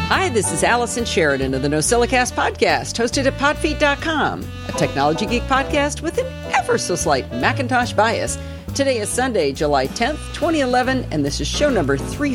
Hi, this is Allison Sheridan of the NosillaCast podcast, hosted at podfeet.com, a technology geek podcast with an ever so slight Macintosh bias. Today is Sunday, July 10th, 2011, and this is show number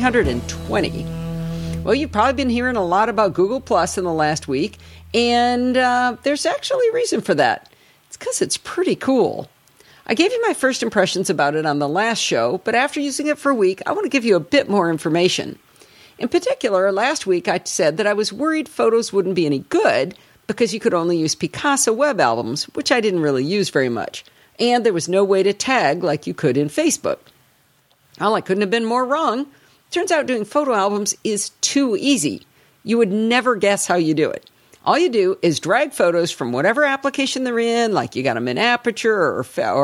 320. Well, you've probably been hearing a lot about Google Plus in the last week, and there's actually a reason for that. It's because it's pretty cool. I gave you my first impressions about it on the last show, but after using it for a week, I want to give you a bit more information. In particular, last week I said that I was worried photos wouldn't be any good because you could only use Picasa web albums, which I didn't really use very much, and there was no way to tag like you could in Facebook. Well, I couldn't have been more wrong. Turns out doing photo albums is too easy. You would never guess how you do it. All you do is drag photos from whatever application they're in, like you got them in Aperture or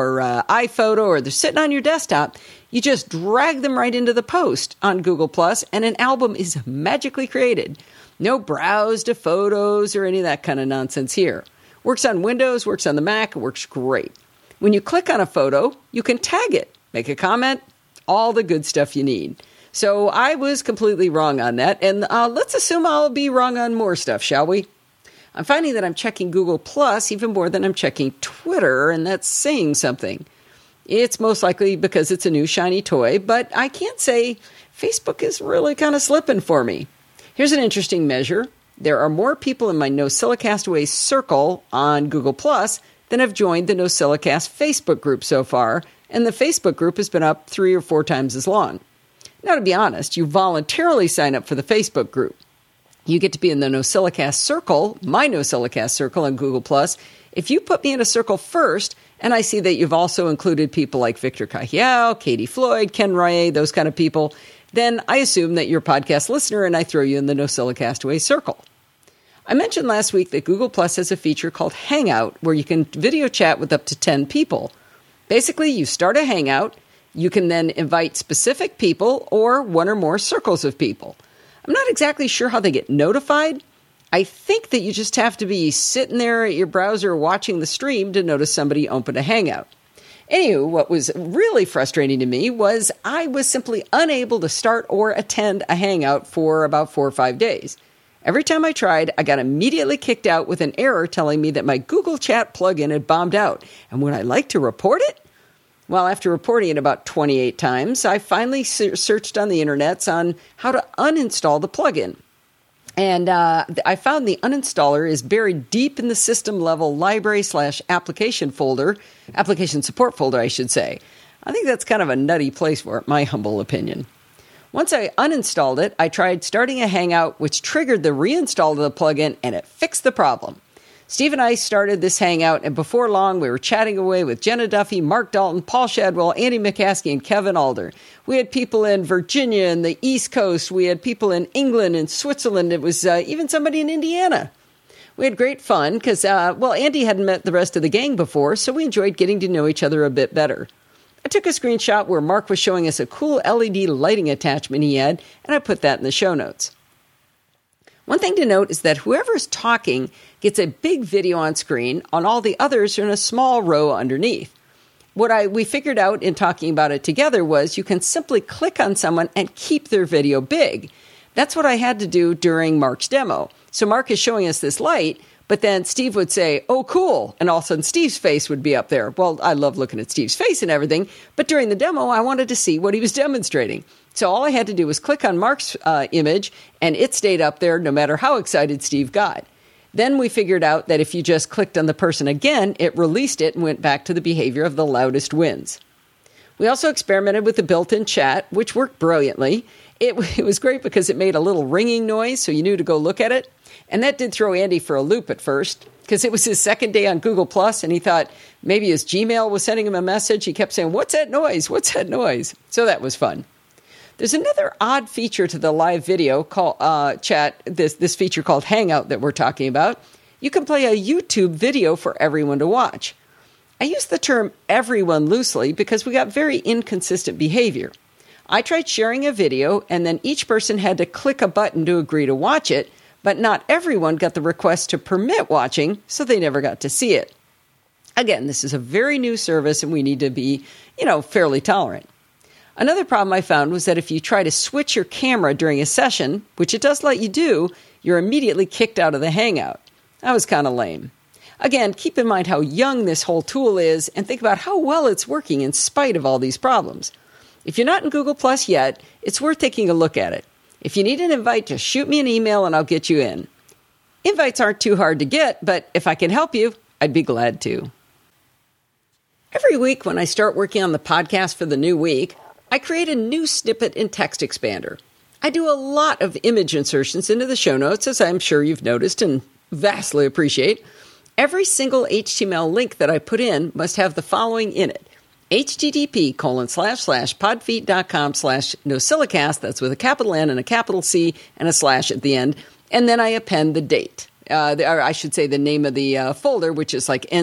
iPhoto, or they're sitting on your desktop. You just drag them right into the post on Google Plus, and an album is magically created. No browse to photos or any of that kind of nonsense here. Works on Windows, works on the Mac, it works great. When you click on a photo, you can tag it, make a comment, all the good stuff you need. So I was completely wrong on that, and let's assume I'll be wrong on more stuff, shall we? I'm finding that I'm checking Google Plus even more than I'm checking Twitter, and that's saying something. It's most likely because it's a new shiny toy, but I can't say Facebook is really kind of slipping for me. Here's an interesting measure. There are more people in my NosillaCastaway circle on Google Plus than have joined the NosillaCast Facebook group so far, and the Facebook group has been up 3 or 4 times as long. Now, to be honest, you voluntarily sign up for the Facebook group. You get to be in the NosillaCast circle, my NosillaCast circle on Google+. If you put me in a circle first, and I see that you've also included people like Victor Cahiel, Katie Floyd, Ken Ray, those kind of people, then I assume that you're a podcast listener and I throw you in the NosillaCastaway circle. I mentioned last week that Google Plus has a feature called Hangout, where you can video chat with up to 10 people. Basically, you start a Hangout, you can then invite specific people or one or more circles of people. I'm not exactly sure how they get notified. I think that you just have to be sitting there at your browser watching the stream to notice somebody open a Hangout. Anywho, what was really frustrating to me was I was simply unable to start or attend a Hangout for about 4 or 5 days. Every time I tried, I got immediately kicked out with an error telling me that my Google Chat plugin had bombed out. And would I like to report it? Well, after reporting it about 28 times, I finally searched on the internets on how to uninstall the plugin. And I found the uninstaller is buried deep in the system-level library/application folder, application support folder, I should say. I think that's kind of a nutty place for it, my humble opinion. Once I uninstalled it, I tried starting a Hangout, which triggered the reinstall of the plugin, and it fixed the problem. Steve and I started this Hangout, and before long, we were chatting away with Jenna Duffy, Mark Dalton, Paul Shadwell, Andy McCaskey, and Kevin Alder. We had people in Virginia and the East Coast. We had people in England and Switzerland. It was even somebody in Indiana. We had great fun because, Andy hadn't met the rest of the gang before, so we enjoyed getting to know each other a bit better. I took a screenshot where Mark was showing us a cool LED lighting attachment he had, and I put that in the show notes. One thing to note is that whoever's talking gets a big video on screen, and all the others are in a small row underneath. What we figured out in talking about it together was you can simply click on someone and keep their video big. That's what I had to do during Mark's demo. So Mark is showing us this light, but then Steve would say, "Oh, cool," and all of a sudden Steve's face would be up there. Well, I love looking at Steve's face and everything, but during the demo, I wanted to see what he was demonstrating. So all I had to do was click on Mark's image, and it stayed up there no matter how excited Steve got. Then we figured out that if you just clicked on the person again, it released it and went back to the behavior of the loudest wins. We also experimented with the built-in chat, which worked brilliantly. It was great because it made a little ringing noise, so you knew to go look at it. And that did throw Andy for a loop at first, because it was his second day on Google+, and he thought maybe his Gmail was sending him a message. He kept saying, "What's that noise? What's that noise?" So that was fun. There's another odd feature to the live video chat, this feature called Hangout that we're talking about. You can play a YouTube video for everyone to watch. I use the term everyone loosely because we got very inconsistent behavior. I tried sharing a video, and then each person had to click a button to agree to watch it, but not everyone got the request to permit watching, so they never got to see it. Again, this is a very new service, and we need to be, fairly tolerant. Another problem I found was that if you try to switch your camera during a session, which it does let you do, you're immediately kicked out of the Hangout. That was kind of lame. Again, keep in mind how young this whole tool is and think about how well it's working in spite of all these problems. If you're not in Google Plus yet, it's worth taking a look at it. If you need an invite, just shoot me an email and I'll get you in. Invites aren't too hard to get, but if I can help you, I'd be glad to. Every week when I start working on the podcast for the new week, I create a new snippet in TextExpander. I do a lot of image insertions into the show notes, as I'm sure you've noticed and vastly appreciate. Every single HTML link that I put in must have the following in it. http://podfeet.com/NosillaCast, that's with a capital N and a capital C and a slash at the end, and then I append the date. Or I should say the name of the folder, which is like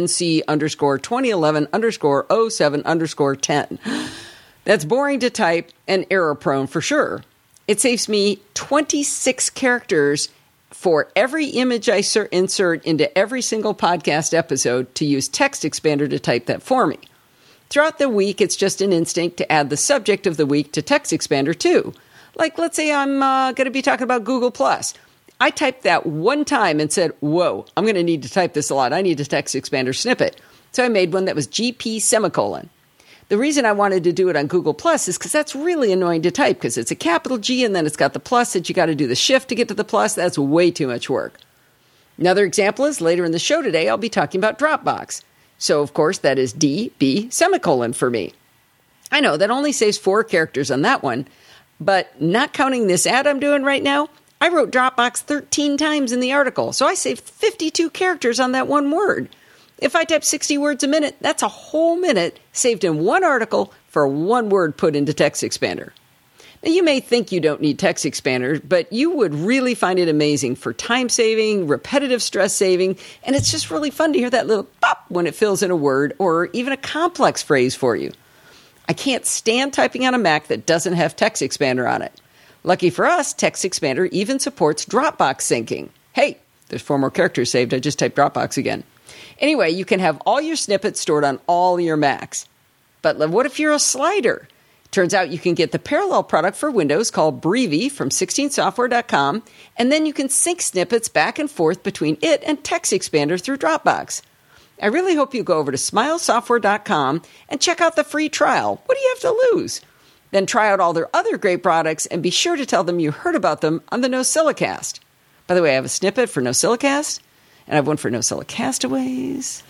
NC_2011_07_10. That's boring to type and error-prone for sure. It saves me 26 characters for every image I insert into every single podcast episode to use TextExpander to type that for me. Throughout the week, it's just an instinct to add the subject of the week to TextExpander too. Like, let's say I'm going to be talking about Google+. I typed that one time and said, whoa, I'm going to need to type this a lot. I need a TextExpander snippet. So I made one that was GP:. The reason I wanted to do it on Google Plus is because that's really annoying to type because it's a capital G and then it's got the plus that you got to do the shift to get to the plus. That's way too much work. Another example is later in the show today, I'll be talking about Dropbox. So, of course, that is DB:, for me. I know that only saves 4 characters on that one, but not counting this ad I'm doing right now, I wrote Dropbox 13 times in the article, so I saved 52 characters on that one word. If I type 60 words a minute, that's a whole minute saved in one article for one word put into TextExpander. Now, you may think you don't need TextExpander, but you would really find it amazing for time saving, repetitive stress saving, and it's just really fun to hear that little pop when it fills in a word or even a complex phrase for you. I can't stand typing on a Mac that doesn't have TextExpander on it. Lucky for us, TextExpander even supports Dropbox syncing. Hey, there's 4 more characters saved. I just typed Dropbox again. Anyway, you can have all your snippets stored on all your Macs. But what if you're a slider? Turns out you can get the parallel product for Windows called Breevy from 16software.com, and then you can sync snippets back and forth between it and TextExpander through Dropbox. I really hope you go over to smilesoftware.com and check out the free trial. What do you have to lose? Then try out all their other great products and be sure to tell them you heard about them on the NosillaCast. By the way, I have a snippet for NosillaCast, and I have one for Nosilla Castaways.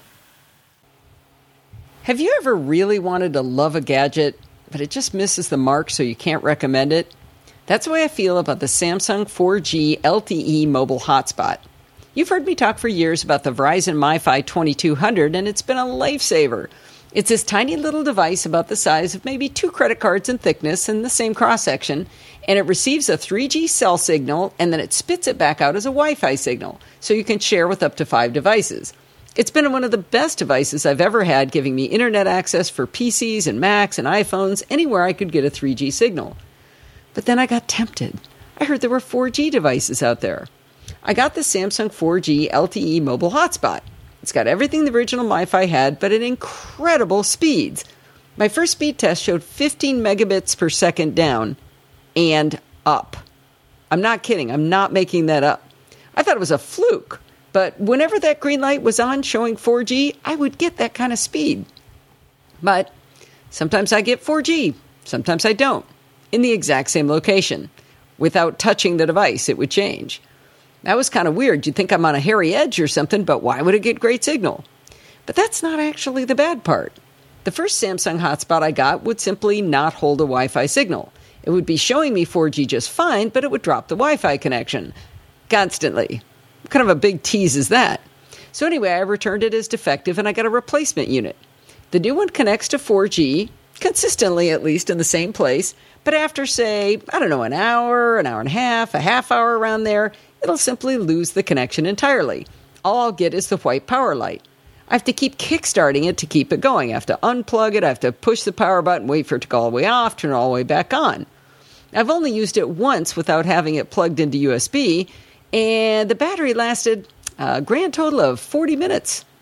Have you ever really wanted to love a gadget, but it just misses the mark so you can't recommend it? That's the way I feel about the Samsung 4G LTE mobile hotspot. You've heard me talk for years about the Verizon MiFi 2200, and it's been a lifesaver. It's this tiny little device about the size of maybe 2 credit cards in thickness and the same cross-section, and it receives a 3G cell signal, and then it spits it back out as a Wi-Fi signal, so you can share with up to 5 devices. It's been one of the best devices I've ever had, giving me internet access for PCs and Macs and iPhones anywhere I could get a 3G signal. But then I got tempted. I heard there were 4G devices out there. I got the Samsung 4G LTE mobile hotspot. It's got everything the original MiFi had, but at incredible speeds. My first speed test showed 15 megabits per second down and up. I'm not kidding. I'm not making that up. I thought it was a fluke, but whenever that green light was on showing 4G, I would get that kind of speed. But sometimes I get 4G, sometimes I don't, in the exact same location. Without touching the device, it would change. That was kind of weird. You'd think I'm on a hairy edge or something, but why would it get great signal? But that's not actually the bad part. The first Samsung hotspot I got would simply not hold a Wi-Fi signal. It would be showing me 4G just fine, but it would drop the Wi-Fi connection constantly. What kind of a big tease is that? So anyway, I returned it as defective and I got a replacement unit. The new one connects to 4G, consistently at least in the same place, but after, say, an hour and a half hour around there, it'll simply lose the connection entirely. All I'll get is the white power light. I have to keep kickstarting it to keep it going. I have to unplug it. I have to push the power button, wait for it to go all the way off, turn it all the way back on. I've only used it once without having it plugged into USB, and the battery lasted a grand total of 40 minutes.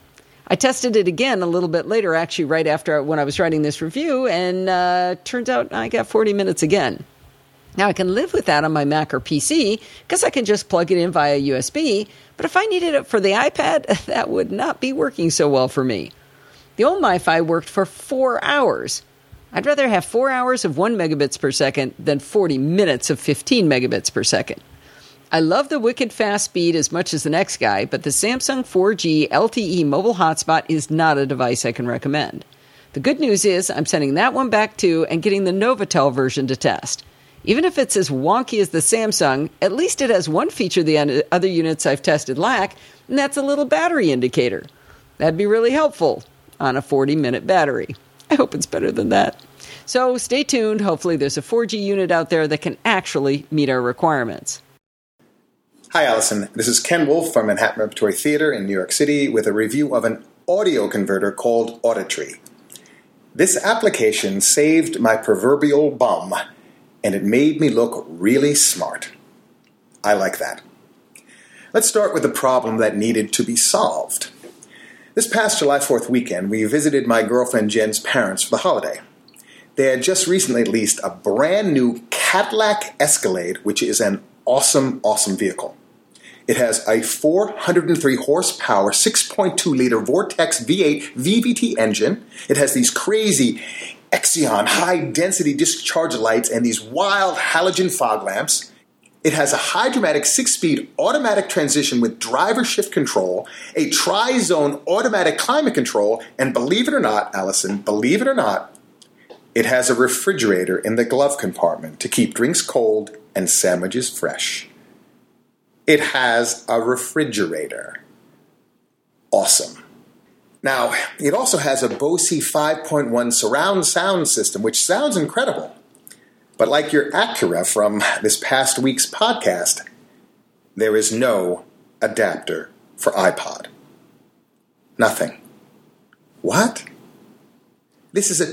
I tested it again a little bit later, actually right after when I was writing this review, and turns out I got 40 minutes again. Now, I can live with that on my Mac or PC because I can just plug it in via USB, but if I needed it for the iPad, that would not be working so well for me. The old MiFi worked for 4 hours. I'd rather have 4 hours of 1 megabits per second than 40 minutes of 15 megabits per second. I love the wicked fast speed as much as the next guy, but the Samsung 4G LTE mobile hotspot is not a device I can recommend. The good news is I'm sending that one back too and getting the Novatel version to test. Even if it's as wonky as the Samsung, at least it has one feature the other units I've tested lack, and that's a little battery indicator. That'd be really helpful on a 40-minute battery. I hope it's better than that. So stay tuned. Hopefully there's a 4G unit out there that can actually meet our requirements. Hi, Allison. This is Ken Wolf from Manhattan Repertory Theater in New York City with a review of an audio converter called Auditory. This application saved my proverbial bum, and it made me look really smart. I like that. Let's start with the problem that needed to be solved. This past July 4th weekend, we visited my girlfriend Jen's parents for the holiday. They had just recently leased a brand new Cadillac Escalade, which is an awesome vehicle. It has a 403 horsepower, 6.2-liter Vortex V8 VVT engine. It has these crazy Exeon high-density discharge lights and these wild halogen fog lamps. It has a Hydra-Matic 6-speed automatic transmission with driver shift control, a tri-zone automatic climate control, and believe it or not, Allison, believe it or not, it has a refrigerator in the glove compartment to keep drinks cold and sandwiches fresh. It has a refrigerator. Awesome. Now, it also has a Bose 5.1 surround sound system, which sounds incredible. But like your Acura from this past week's podcast, there is no adapter for iPod. Nothing. What? This is a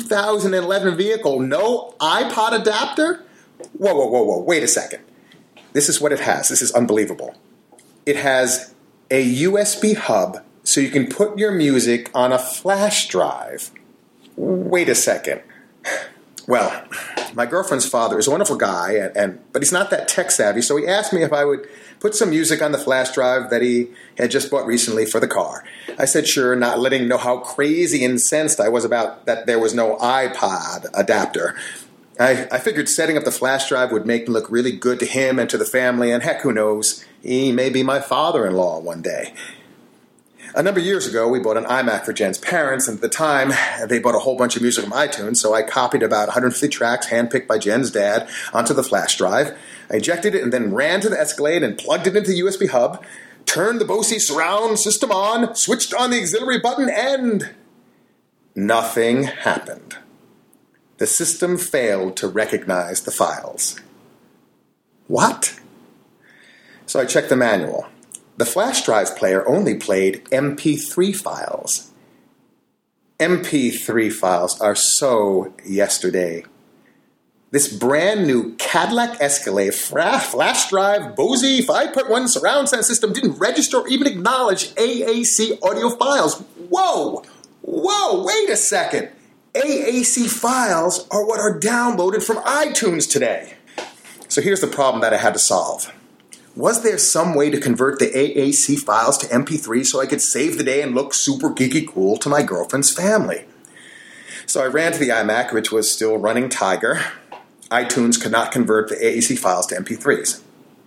2011 vehicle, no iPod adapter? Whoa, wait a second. This is what it has. This is unbelievable. It has a USB hub so you can put your music on a flash drive. Wait a second. Well, my girlfriend's father is a wonderful guy, but he's not that tech savvy, so he asked me if I would put some music on the flash drive that he had just bought recently for the car. I said sure, not letting him know how crazy incensed I was about that there was no iPod adapter. I figured setting up the flash drive would make me look really good to him and to the family, and heck, who knows, he may be my father-in-law one day. A number of years ago, we bought an iMac for Jen's parents, and at the time, they bought a whole bunch of music from iTunes, so I copied about 150 tracks handpicked by Jen's dad onto the flash drive. I ejected it and then ran to the Escalade and plugged it into the USB hub, turned the Bose surround system on, switched on the auxiliary button, and nothing happened. The system failed to recognize the files. What? So I checked the manual. The flash drive player only played MP3 files. MP3 files are so yesterday. This brand new Cadillac Escalade flash drive Bose 5.1 surround sound system didn't register or even acknowledge AAC audio files. Whoa, wait a second. AAC files are what are downloaded from iTunes today. So here's the problem that I had to solve. Was there some way to convert the AAC files to MP3 so I could save the day and look super geeky cool to my girlfriend's family? So I ran to the iMac, which was still running Tiger. iTunes could not convert the AAC files to MP3s.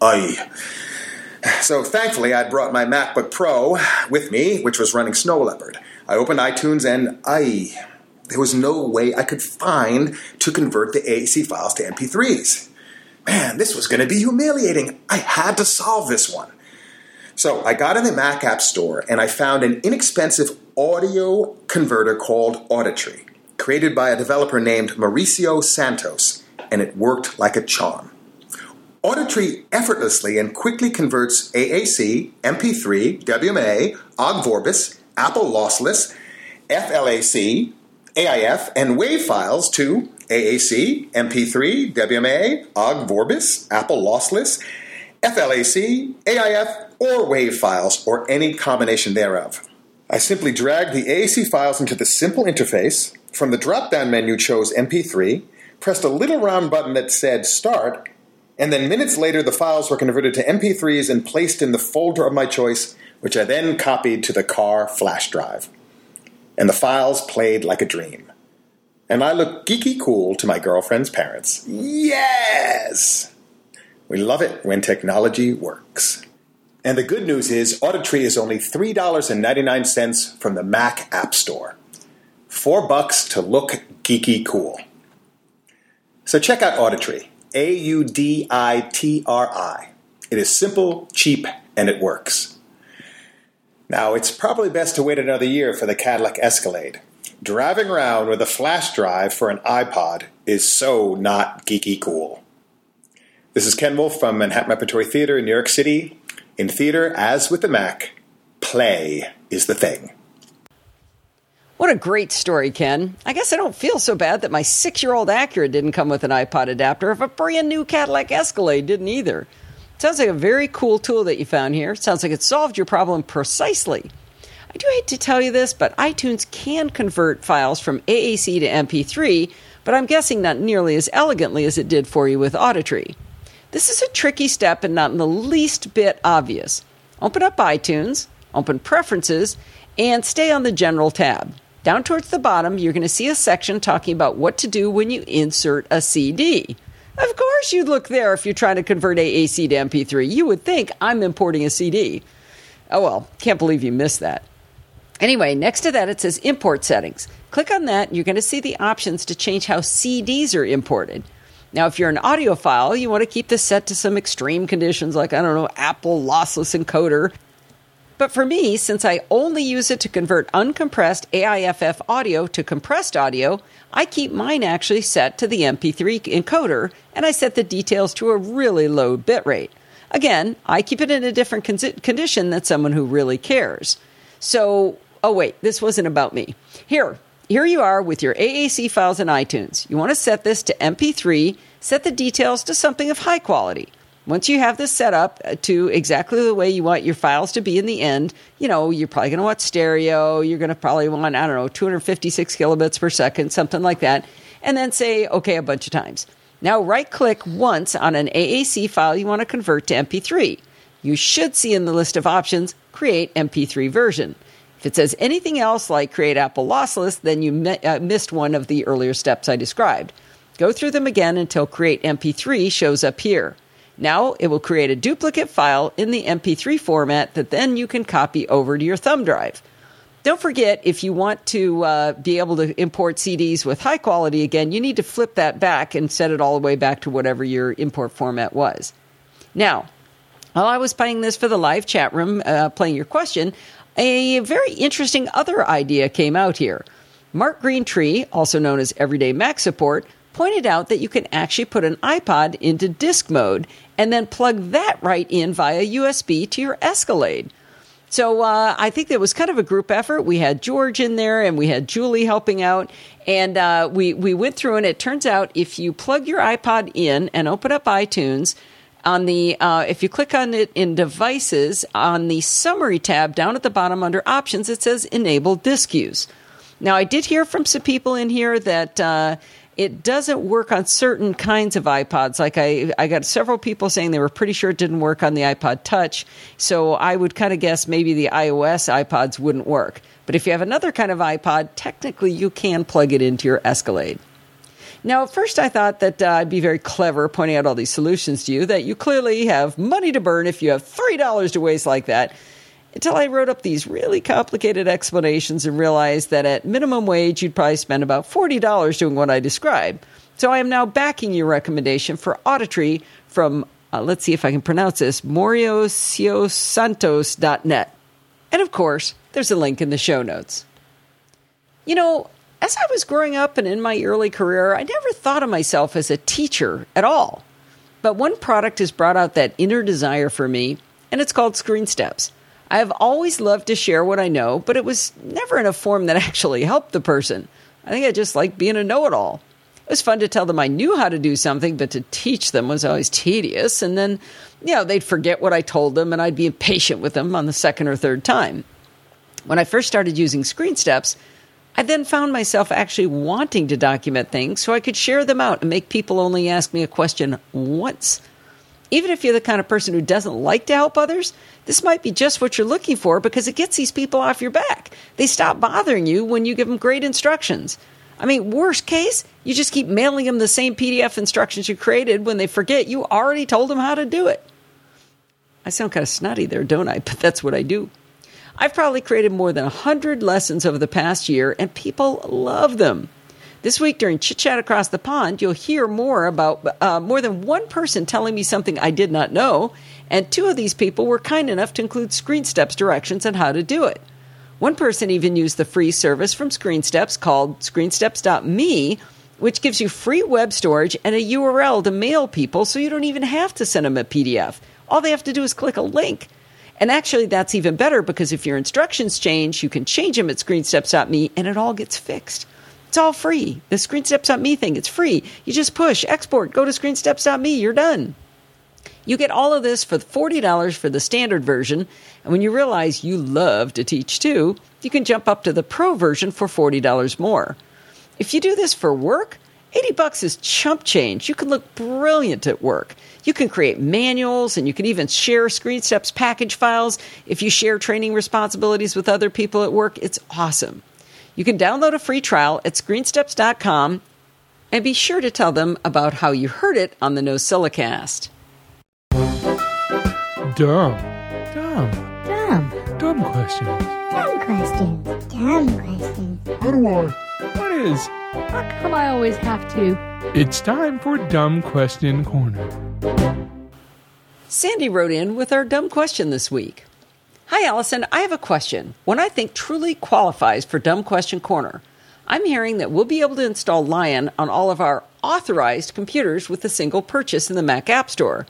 So thankfully, I'd brought my MacBook Pro with me, which was running Snow Leopard. I opened iTunes and there was no way I could find to convert the AAC files to MP3s. Man, this was going to be humiliating. I had to solve this one. So I got in the Mac App Store and I found an inexpensive audio converter called Auditory, created by a developer named Mauricio Santos, and it worked like a charm. Auditory effortlessly and quickly converts AAC, MP3, WMA, Ogg Vorbis, Apple Lossless, FLAC, AIF, and WAV files to AAC, MP3, WMA, Ogg Vorbis, Apple Lossless, FLAC, AIF, or WAV files, or any combination thereof. I simply dragged the AAC files into the simple interface. From the drop-down menu, chose MP3, pressed a little round button that said Start, and then minutes later the files were converted to MP3s and placed in the folder of my choice, which I then copied to the car flash drive. And the files played like a dream. And I looked geeky cool to my girlfriend's parents. Yes! We love it when technology works. And the good news is Auditory is only $3.99 from the Mac App Store. $4 to look geeky cool. So check out Auditory. Auditri. It is simple, cheap, and it works. Now, it's probably best to wait another year for the Cadillac Escalade. Driving around with a flash drive for an iPod is so not geeky cool. This is Ken Wolf from Manhattan Repertory Theater in New York City. In theater, as with the Mac, play is the thing. What a great story, Ken. I guess I don't feel so bad that my 6-year-old Acura didn't come with an iPod adapter if a brand new Cadillac Escalade didn't either. Sounds like a very cool tool that you found here. Sounds like it solved your problem precisely. I do hate to tell you this, but iTunes can convert files from AAC to MP3, but I'm guessing not nearly as elegantly as it did for you with Auditory. This is a tricky step and not in the least bit obvious. Open up iTunes, open Preferences, and stay on the General tab. Down towards the bottom, you're going to see a section talking about what to do when you insert a CD. Of course you'd look there if you're trying to convert AAC to MP3. You would think I'm importing a CD. Oh well, can't believe you missed that. Anyway, next to that it says Import Settings. Click on that and you're going to see the options to change how CDs are imported. Now, if you're an audiophile, you want to keep this set to some extreme conditions like, Apple Lossless Encoder. But for me, since I only use it to convert uncompressed AIFF audio to compressed audio, I keep mine actually set to the MP3 encoder, and I set the details to a really low bitrate. Again, I keep it in a different condition than someone who really cares. So, this wasn't about me. Here you are with your AAC files in iTunes. You want to set this to MP3, set the details to something of high quality. Once you have this set up to exactly the way you want your files to be in the end, you're probably going to want stereo. You're going to probably want, 256 kilobits per second, something like that. And then say OK a bunch of times. Now right-click once on an AAC file you want to convert to MP3. You should see in the list of options, Create MP3 Version. If it says anything else like Create Apple Lossless, then you missed one of the earlier steps I described. Go through them again until Create MP3 shows up here. Now it will create a duplicate file in the MP3 format that then you can copy over to your thumb drive. Don't forget, if you want to be able to import CDs with high quality again, you need to flip that back and set it all the way back to whatever your import format was. Now, while I was playing this for the live chat room, playing your question, a very interesting other idea came out here. Mark Greentree, also known as Everyday Mac Support, pointed out that you can actually put an iPod into disk mode and then plug that right in via USB to your Escalade. So I think it was kind of a group effort. We had George in there and we had Julie helping out. And we went through, and it turns out if you plug your iPod in and open up iTunes, on the if you click on it in Devices, on the Summary tab down at the bottom under Options, it says Enable Disk Use. Now, I did hear from some people in here that it doesn't work on certain kinds of iPods. Like I got several people saying they were pretty sure it didn't work on the iPod Touch. So I would kind of guess maybe the iOS iPods wouldn't work. But if you have another kind of iPod, technically you can plug it into your Escalade. Now, at first I thought that I'd be very clever pointing out all these solutions to you, that you clearly have money to burn if you have $3 to waste like that, until I wrote up these really complicated explanations and realized that at minimum wage, you'd probably spend about $40 doing what I described. So I am now backing your recommendation for Auditory from, let's see if I can pronounce this, mauriciosantos.net. And of course, there's a link in the show notes. As I was growing up and in my early career, I never thought of myself as a teacher at all. But one product has brought out that inner desire for me, and it's called ScreenSteps. I have always loved to share what I know, but it was never in a form that actually helped the person. I think I just liked being a know-it-all. It was fun to tell them I knew how to do something, but to teach them was always tedious. And then, they'd forget what I told them, and I'd be impatient with them on the second or third time. When I first started using ScreenSteps, I then found myself actually wanting to document things so I could share them out and make people only ask me a question once. Even if you're the kind of person who doesn't like to help others, this might be just what you're looking for because it gets these people off your back. They stop bothering you when you give them great instructions. I mean, worst case, you just keep mailing them the same PDF instructions you created when they forget you already told them how to do it. I sound kind of snotty there, don't I? But that's what I do. I've probably created more than 100 lessons over the past year, and people love them. This week during Chit Chat Across the Pond, you'll hear more about more than one person telling me something I did not know, and 2 of these people were kind enough to include ScreenSteps directions on how to do it. One person even used the free service from ScreenSteps called screensteps.me, which gives you free web storage and a URL to mail people so you don't even have to send them a PDF. All they have to do is click a link. And actually, that's even better because if your instructions change, you can change them at screensteps.me and it all gets fixed. It's all free. The screensteps.me thing, it's free. You just push, export, go to screensteps.me, you're done. You get all of this for $40 for the standard version, and when you realize you love to teach too, you can jump up to the pro version for $40 more. If you do this for work, $80 is chump change. You can look brilliant at work. You can create manuals, and you can even share ScreenSteps package files. If you share training responsibilities with other people at work, it's awesome. You can download a free trial at screensteps.com and be sure to tell them about how you heard it on the NosillaCast. Dumb questions. How come I always have to? It's time for Dumb Question Corner. Sandy wrote in with our dumb question this week. Hi, Allison. I have a question. One I think truly qualifies for Dumb Question Corner. I'm hearing that we'll be able to install Lion on all of our authorized computers with a single purchase in the Mac App Store.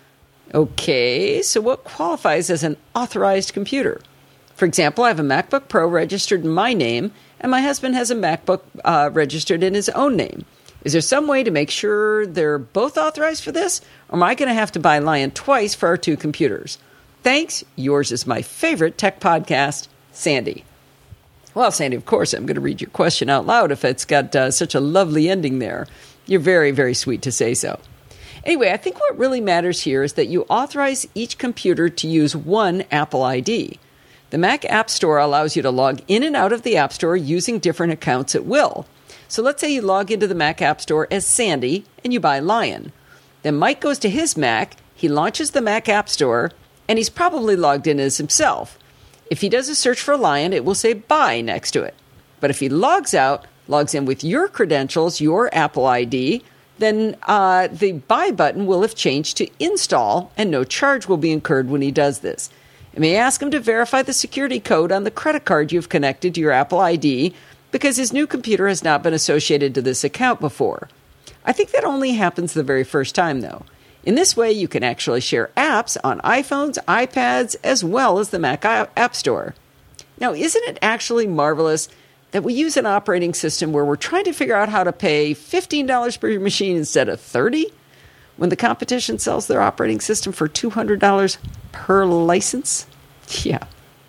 Okay, so what qualifies as an authorized computer? For example, I have a MacBook Pro registered in my name, and my husband has a MacBook registered in his own name. Is there some way to make sure they're both authorized for this, or am I going to have to buy Lion twice for our 2 computers? Thanks. Yours is my favorite tech podcast, Sandy. Well, Sandy, of course, I'm going to read your question out loud if it's got such a lovely ending there. You're very, very sweet to say so. Anyway, I think what really matters here is that you authorize each computer to use one Apple ID. The Mac App Store allows you to log in and out of the App Store using different accounts at will. So let's say you log into the Mac App Store as Sandy and you buy Lion. Then Mike goes to his Mac, he launches the Mac App Store, and he's probably logged in as himself. If he does a search for Lion, it will say buy next to it. But if he logs out, logs in with your credentials, your Apple ID, then the buy button will have changed to install, and no charge will be incurred when he does this. It may ask him to verify the security code on the credit card you've connected to your Apple ID because his new computer has not been associated to this account before. I think that only happens the very first time, though. In this way, you can actually share apps on iPhones, iPads, as well as the Mac App Store. Now, isn't it actually marvelous that we use an operating system where we're trying to figure out how to pay $15 per machine instead of $30 when the competition sells their operating system for $200 per license? Yeah.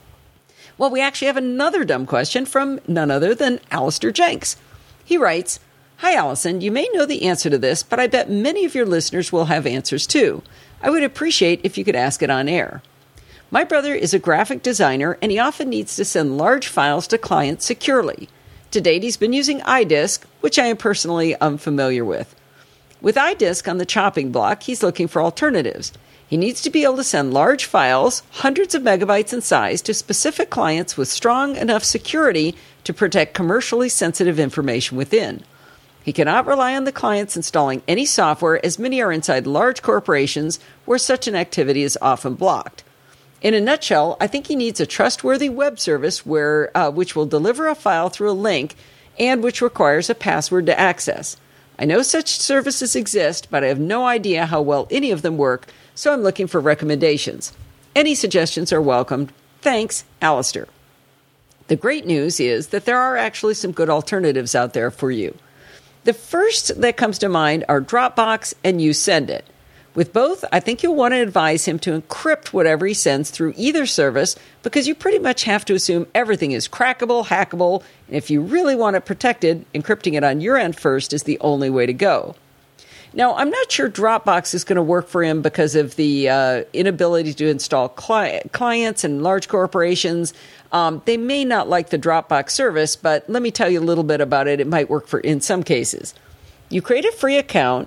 Well, we actually have another dumb question from none other than Alistair Jenks. He writes, Hi, Allison. You may know the answer to this, but I bet many of your listeners will have answers too. I would appreciate if you could ask it on air. My brother is a graphic designer, and he often needs to send large files to clients securely. To date, he's been using iDisk, which I am personally unfamiliar with. With iDisk on the chopping block, he's looking for alternatives. He needs to be able to send large files, hundreds of megabytes in size, to specific clients with strong enough security to protect commercially sensitive information within. He cannot rely on the clients installing any software, as many are inside large corporations where such an activity is often blocked. In a nutshell, I think he needs a trustworthy web service which will deliver a file through a link and which requires a password to access. I know such services exist, but I have no idea how well any of them work, so I'm looking for recommendations. Any suggestions are welcomed. Thanks, Alistair. The great news is that there are actually some good alternatives out there for you. The first that comes to mind are Dropbox and YouSendIt. With both, I think you'll want to advise him to encrypt whatever he sends through either service because you pretty much have to assume everything is crackable, hackable, and if you really want it protected, encrypting it on your end first is the only way to go. Now, I'm not sure Dropbox is going to work for him because of the inability to install clients and large corporations. They may not like the Dropbox service, but let me tell you a little bit about it. It might work for in some cases. You create a free account.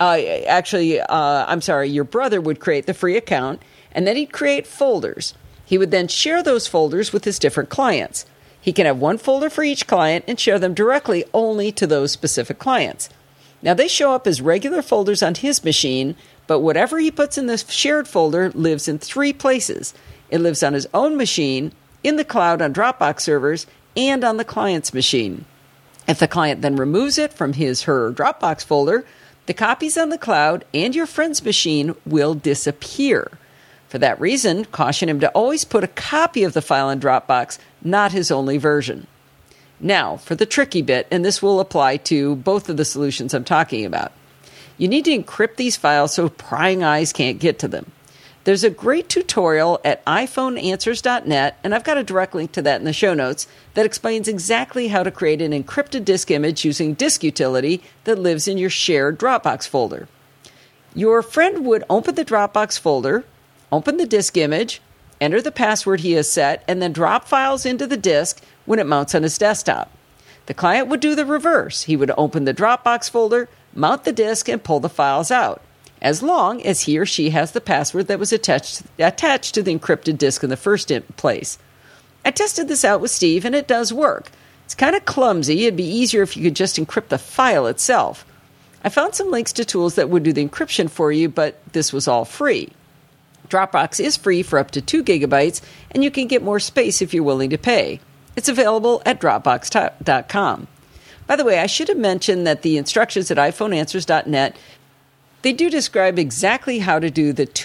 Your brother would create the free account, and then he'd create folders. He would then share those folders with his different clients. He can have one folder for each client and share them directly only to those specific clients. Now, they show up as regular folders on his machine, but whatever he puts in this shared folder lives in 3 places. It lives on his own machine, in the cloud on Dropbox servers, and on the client's machine. If the client then removes it from his/her Dropbox folder, the copies on the cloud and your friend's machine will disappear. For that reason, caution him to always put a copy of the file in Dropbox, not his only version. Now, for the tricky bit, and this will apply to both of the solutions I'm talking about. You need to encrypt these files so prying eyes can't get to them. There's a great tutorial at iPhoneAnswers.net, and I've got a direct link to that in the show notes, that explains exactly how to create an encrypted disk image using Disk Utility that lives in your shared Dropbox folder. Your friend would open the Dropbox folder, open the disk image, enter the password he has set, and then drop files into the disk when it mounts on his desktop. The client would do the reverse. He would open the Dropbox folder, mount the disk, and pull the files out, as long as he or she has the password that was attached to the encrypted disk in the first place. I tested this out with Steve, and it does work. It's kind of clumsy. It'd be easier if you could just encrypt the file itself. I found some links to tools that would do the encryption for you, but this was all free. Dropbox is free for up to 2 gigabytes, and you can get more space if you're willing to pay. It's available at Dropbox.com. By the way, I should have mentioned that the instructions at iPhoneAnswers.net, they do describe exactly how to do the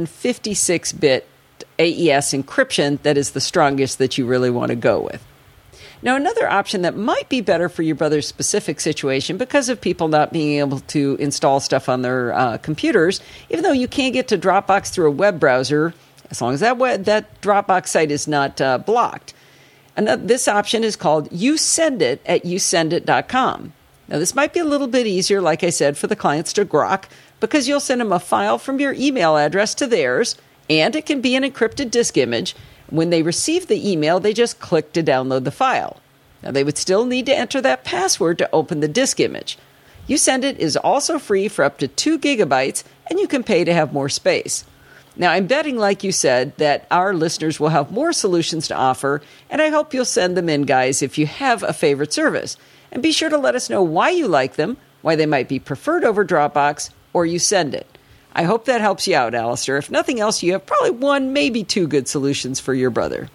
256-bit AES encryption that is the strongest that you really want to go with. Now, another option that might be better for your brother's specific situation because of people not being able to install stuff on their computers, even though you can get to Dropbox through a web browser, as long as that Dropbox site is not blocked. This option is called YouSendIt at YouSendIt.com. Now, this might be a little bit easier, like I said, for the clients to grok, because you'll send them a file from your email address to theirs, and it can be an encrypted disk image. When they receive the email, they just click to download the file. Now, they would still need to enter that password to open the disk image. YouSendIt is also free for up to 2 gigabytes, and you can pay to have more space. Now, I'm betting, like you said, that our listeners will have more solutions to offer, and I hope you'll send them in, guys, if you have a favorite service. And be sure to let us know why you like them, why they might be preferred over Dropbox, or YouSendIt. I hope that helps you out, Alistair. If nothing else, you have probably 1, maybe 2 good solutions for your brother.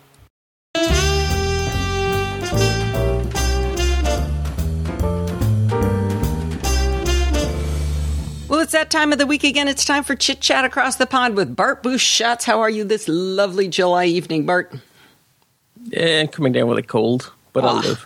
Well, it's that time of the week again. It's time for Chit Chat Across the Pond with Bart Busschots. How are you this lovely July evening, Bart? Yeah, coming down with a cold, but I'll live.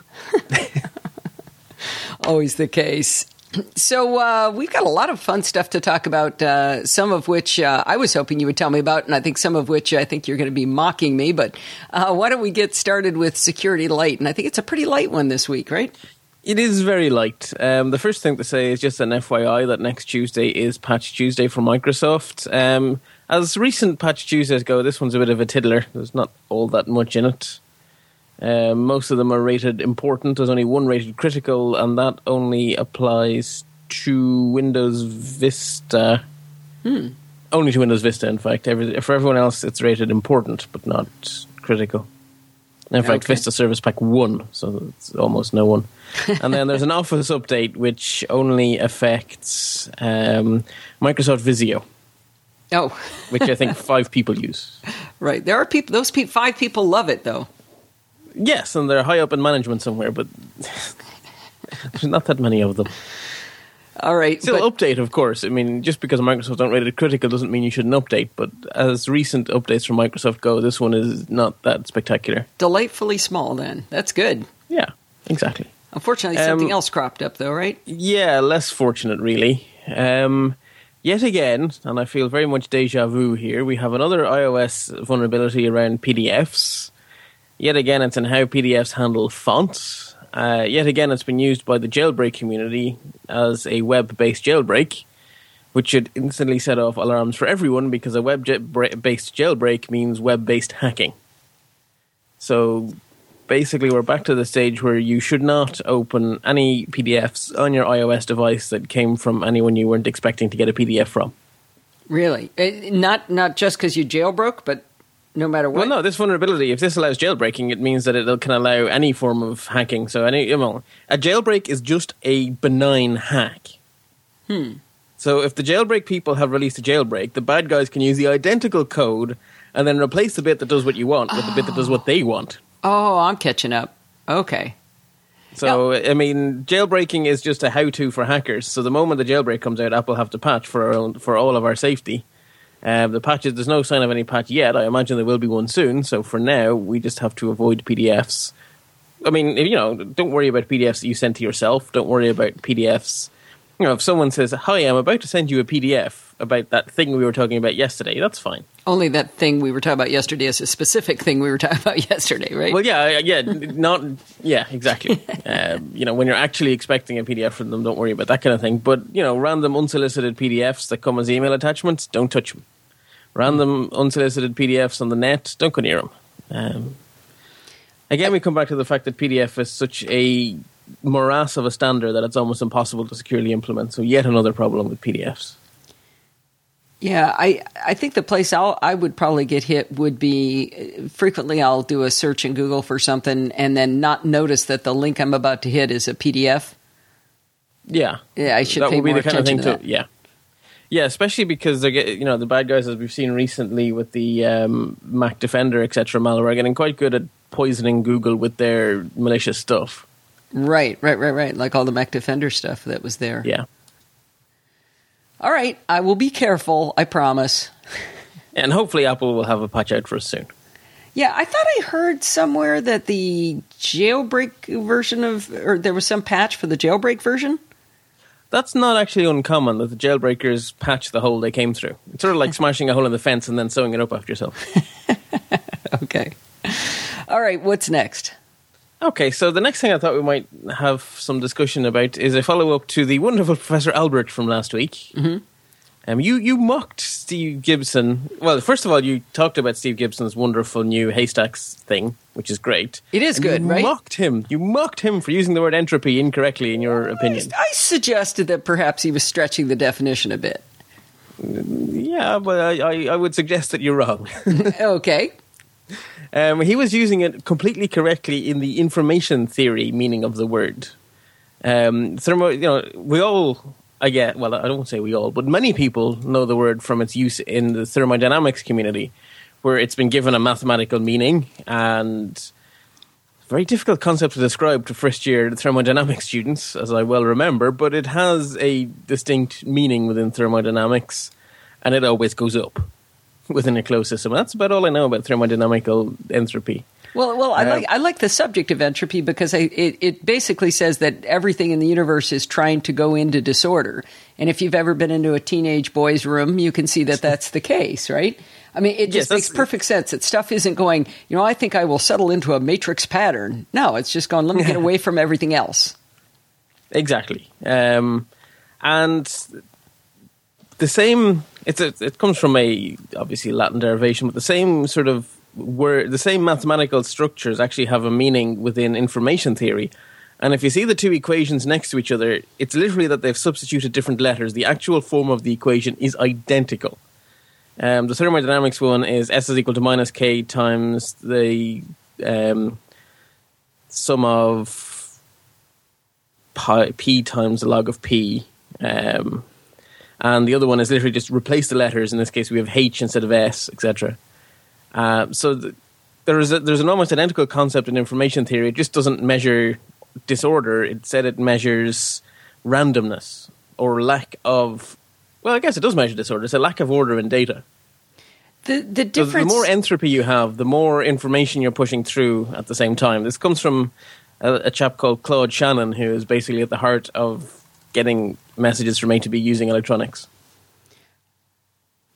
Always the case. So we've got a lot of fun stuff to talk about, some of which I was hoping you would tell me about, and I think some of which I think you're going to be mocking me. But why don't we get started with Security Light? And I think it's a pretty light one this week, right? It is very light. The first thing to say is just an FYI that next Tuesday is Patch Tuesday for Microsoft. As recent Patch Tuesdays go, this one's a bit of a tiddler. There's not all that much in it. Most of them are rated important. There's only one rated critical, and that only applies to Windows Vista. Only to Windows Vista, in fact. For everyone else, it's rated important, but not critical. In fact, Vista Service Pack 1, so it's almost no one. And then there's an Office update, which only affects Microsoft Visio. Oh. Which I think 5 people use. Right. There are people, 5 people love it, though. Yes, and they're high up in management somewhere, but there's not that many of them. All right. Still update, of course. I mean, just because Microsoft don't rate it critical doesn't mean you shouldn't update, but as recent updates from Microsoft go, this one is not that spectacular. Delightfully small, then. That's good. Yeah, exactly. Unfortunately, something else cropped up, though, right? Yeah, less fortunate, really. Yet again, and I feel very much deja vu here, we have another iOS vulnerability around PDFs. Yet again, it's in how PDFs handle fonts. Yet again, it's been used by the jailbreak community as a web-based jailbreak, which should instantly set off alarms for everyone because a web-based jailbreak means web-based hacking. So basically, we're back to the stage where you should not open any PDFs on your iOS device that came from anyone you weren't expecting to get a PDF from. Really? Not just because you jailbroke, but no matter what? Well, no, this vulnerability, if this allows jailbreaking, it means that it can allow any form of hacking. So a jailbreak is just a benign hack. So if the jailbreak people have released a jailbreak, the bad guys can use the identical code and then replace the bit that does what you want with the bit that does what they want. Oh, I'm catching up. Okay. So, I mean, jailbreaking is just a how-to for hackers. So the moment the jailbreak comes out, Apple have to patch for all of our safety. The patches, there's no sign of any patch yet. I imagine there will be one soon. So for now, we just have to avoid PDFs. I mean, don't worry about PDFs that you send to yourself. Don't worry about PDFs. If someone says, "Hi, I'm about to send you a PDF about that thing we were talking about yesterday," that's fine. Only that thing we were talking about yesterday is a specific thing we were talking about yesterday, right? Well, exactly. When you're actually expecting a PDF from them, don't worry about that kind of thing. But, random unsolicited PDFs that come as email attachments, don't touch them. Random unsolicited PDFs on the net, don't go near them. Again, we come back to the fact that PDF is such a morass of a standard that it's almost impossible to securely implement. So yet another problem with PDFs. Yeah, I think the place I would probably get hit would be frequently I'll do a search in Google for something and then not notice that the link I'm about to hit is a PDF. Yeah. Yeah, I should pay more attention to that. Yeah, especially because they get, the bad guys, as we've seen recently with the Mac Defender, etc. malware, are getting quite good at poisoning Google with their malicious stuff. Right. Like all the Mac Defender stuff that was there. Yeah. All right, I will be careful, I promise. And hopefully Apple will have a patch out for us soon. Yeah, I thought I heard somewhere that the jailbreak version or there was some patch for the jailbreak version? That's not actually uncommon, that the jailbreakers patch the hole they came through. It's sort of like smashing a hole in the fence and then sewing it up after yourself. Okay. All right, what's next? Okay, so the next thing I thought we might have some discussion about is a follow-up to the wonderful Professor Albert from last week. Mm-hmm. You mocked Steve Gibson. Well, first of all, you talked about Steve Gibson's wonderful new Haystacks thing, which is great. It is good, right? You mocked him for using the word entropy incorrectly, in your opinion. I suggested that perhaps he was stretching the definition a bit. Yeah, but I would suggest that you're wrong. Okay. He was using it completely correctly in the information theory meaning of the word. We all, I don't want to say we all, but many people know the word from its use in the thermodynamics community, where it's been given a mathematical meaning, and very difficult concept to describe to first-year thermodynamics students, as I well remember, but it has a distinct meaning within thermodynamics, and it always goes up within a closed system. That's about all I know about thermodynamical entropy. Well, I like the subject of entropy because it basically says that everything in the universe is trying to go into disorder. And if you've ever been into a teenage boy's room, you can see that that's the case, right? I mean, it just makes perfect sense that stuff isn't going, I think I will settle into a matrix pattern. No, it's just going, let me get away from everything else. Exactly. And the same, it comes from obviously Latin derivation, but the same sort of word, the same mathematical structures actually have a meaning within information theory. And if you see the two equations next to each other, it's literally that they've substituted different letters. The actual form of the equation is identical. The thermodynamics one is S is equal to minus K times the sum of P times the log of P. And the other one is literally just replace the letters. In this case, we have H instead of S, etc. There's an almost identical concept in information theory. It just doesn't measure disorder. It said it measures randomness or lack of... Well, I guess it does measure disorder. It's a lack of order in data. The difference... So the more entropy you have, the more information you're pushing through at the same time. This comes from a chap called Claude Shannon, who is basically at the heart of getting messages from A to B using electronics.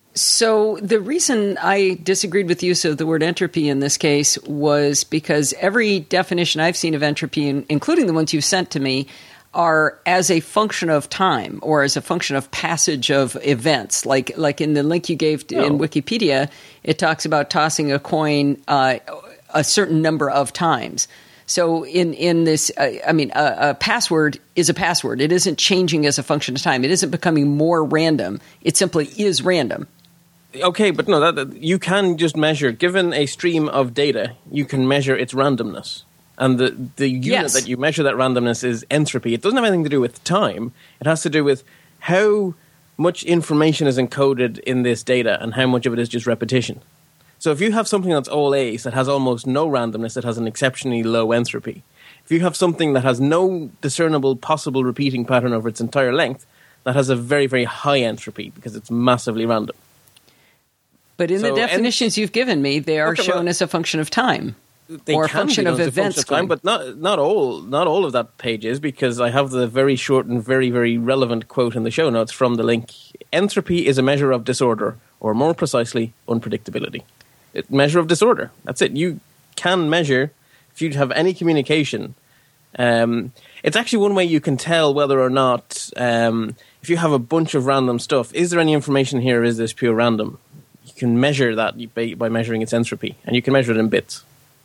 So the reason I disagreed with the use of the word entropy in this case was because every definition I've seen of entropy, including the ones you sent to me, are as a function of time or as a function of passage of events. Like in the link you gave in Wikipedia, it talks about tossing a coin a certain number of times. So in this, a password is a password. It isn't changing as a function of time. It isn't becoming more random. It simply is random. Okay, but no, that you can just measure, given a stream of data, you can measure its randomness. And the unit that you measure that randomness is entropy. It doesn't have anything to do with time. It has to do with how much information is encoded in this data and how much of it is just repetition. So if you have something that's all A's that has almost no randomness, it has an exceptionally low entropy. If you have something that has no discernible possible repeating pattern over its entire length, that has a very, very high entropy because it's massively random. But in the definitions you've given me, they are shown as a function of time. They or a can function be of events. Time, but not all of that page is, because I have the very short and very, very relevant quote in the show notes from the link. Entropy is a measure of disorder, or more precisely, unpredictability. It's a measure of disorder. That's it. You can measure, if you have any communication, it's actually one way you can tell whether or not, if you have a bunch of random stuff, is there any information here, or is this pure random? You can measure that by measuring its entropy, and you can measure it in bits.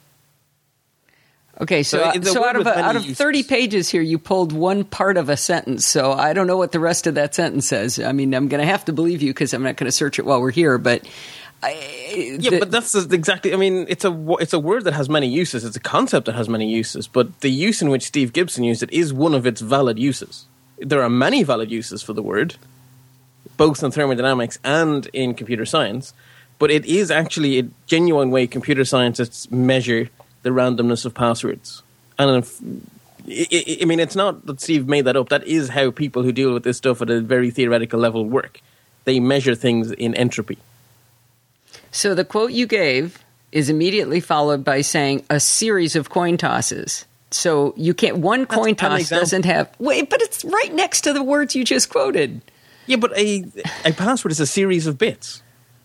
Okay, so out of 30 pages here, you pulled one part of a sentence, so I don't know what the rest of that sentence says. I mean, I'm going to have to believe you because I'm not going to search it while we're here, but... but that's exactly... I mean, it's a word that has many uses. It's a concept that has many uses, but the use in which Steve Gibson used it is one of its valid uses. There are many valid uses for the word, both in thermodynamics and in computer science, but it is actually a genuine way computer scientists measure the randomness of passwords. And I mean, it's not that Steve made that up. That is how people who deal with this stuff at a very theoretical level work. They measure things in entropy. So the quote you gave is immediately followed by saying a series of coin tosses. So you can't, one coin toss doesn't have, wait, but it's right next to the words you just quoted. Yeah, but a password is a series of bits.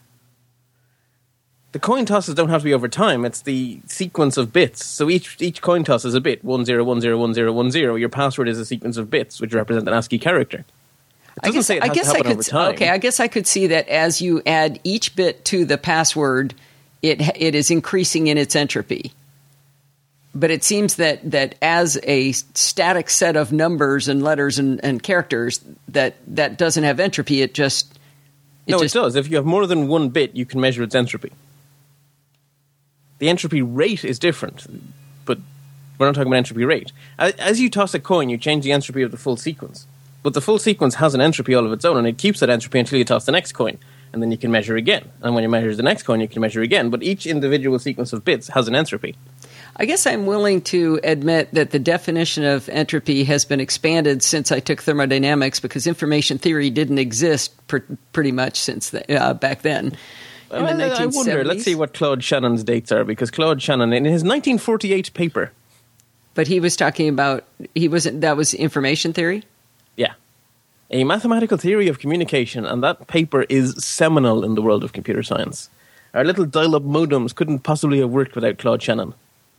The coin tosses don't have to be over time. It's the sequence of bits. So each coin toss is a bit. 10, 10, 10, 10. Your password is a sequence of bits, which represent an ASCII character. It doesn't say it has to happen over time. Okay, I guess I could see that as you add each bit to the password, it is increasing in its entropy. But it seems that as a static set of numbers and letters and characters, that doesn't have entropy. It does. If you have more than one bit, you can measure its entropy. The entropy rate is different, but we're not talking about entropy rate. As you toss a coin, you change the entropy of the full sequence. But the full sequence has an entropy all of its own, and it keeps that entropy until you toss the next coin. And then you can measure again. And when you measure the next coin, you can measure again. But each individual sequence of bits has an entropy. I guess I'm willing to admit that the definition of entropy has been expanded since I took thermodynamics, because information theory didn't exist pretty much since back then. In the 1970s. I wonder, let's see what Claude Shannon's dates are, because Claude Shannon, in his 1948 paper... But he was talking about, that was information theory? Yeah. A mathematical theory of communication, and that paper is seminal in the world of computer science. Our little dial-up modems couldn't possibly have worked without Claude Shannon.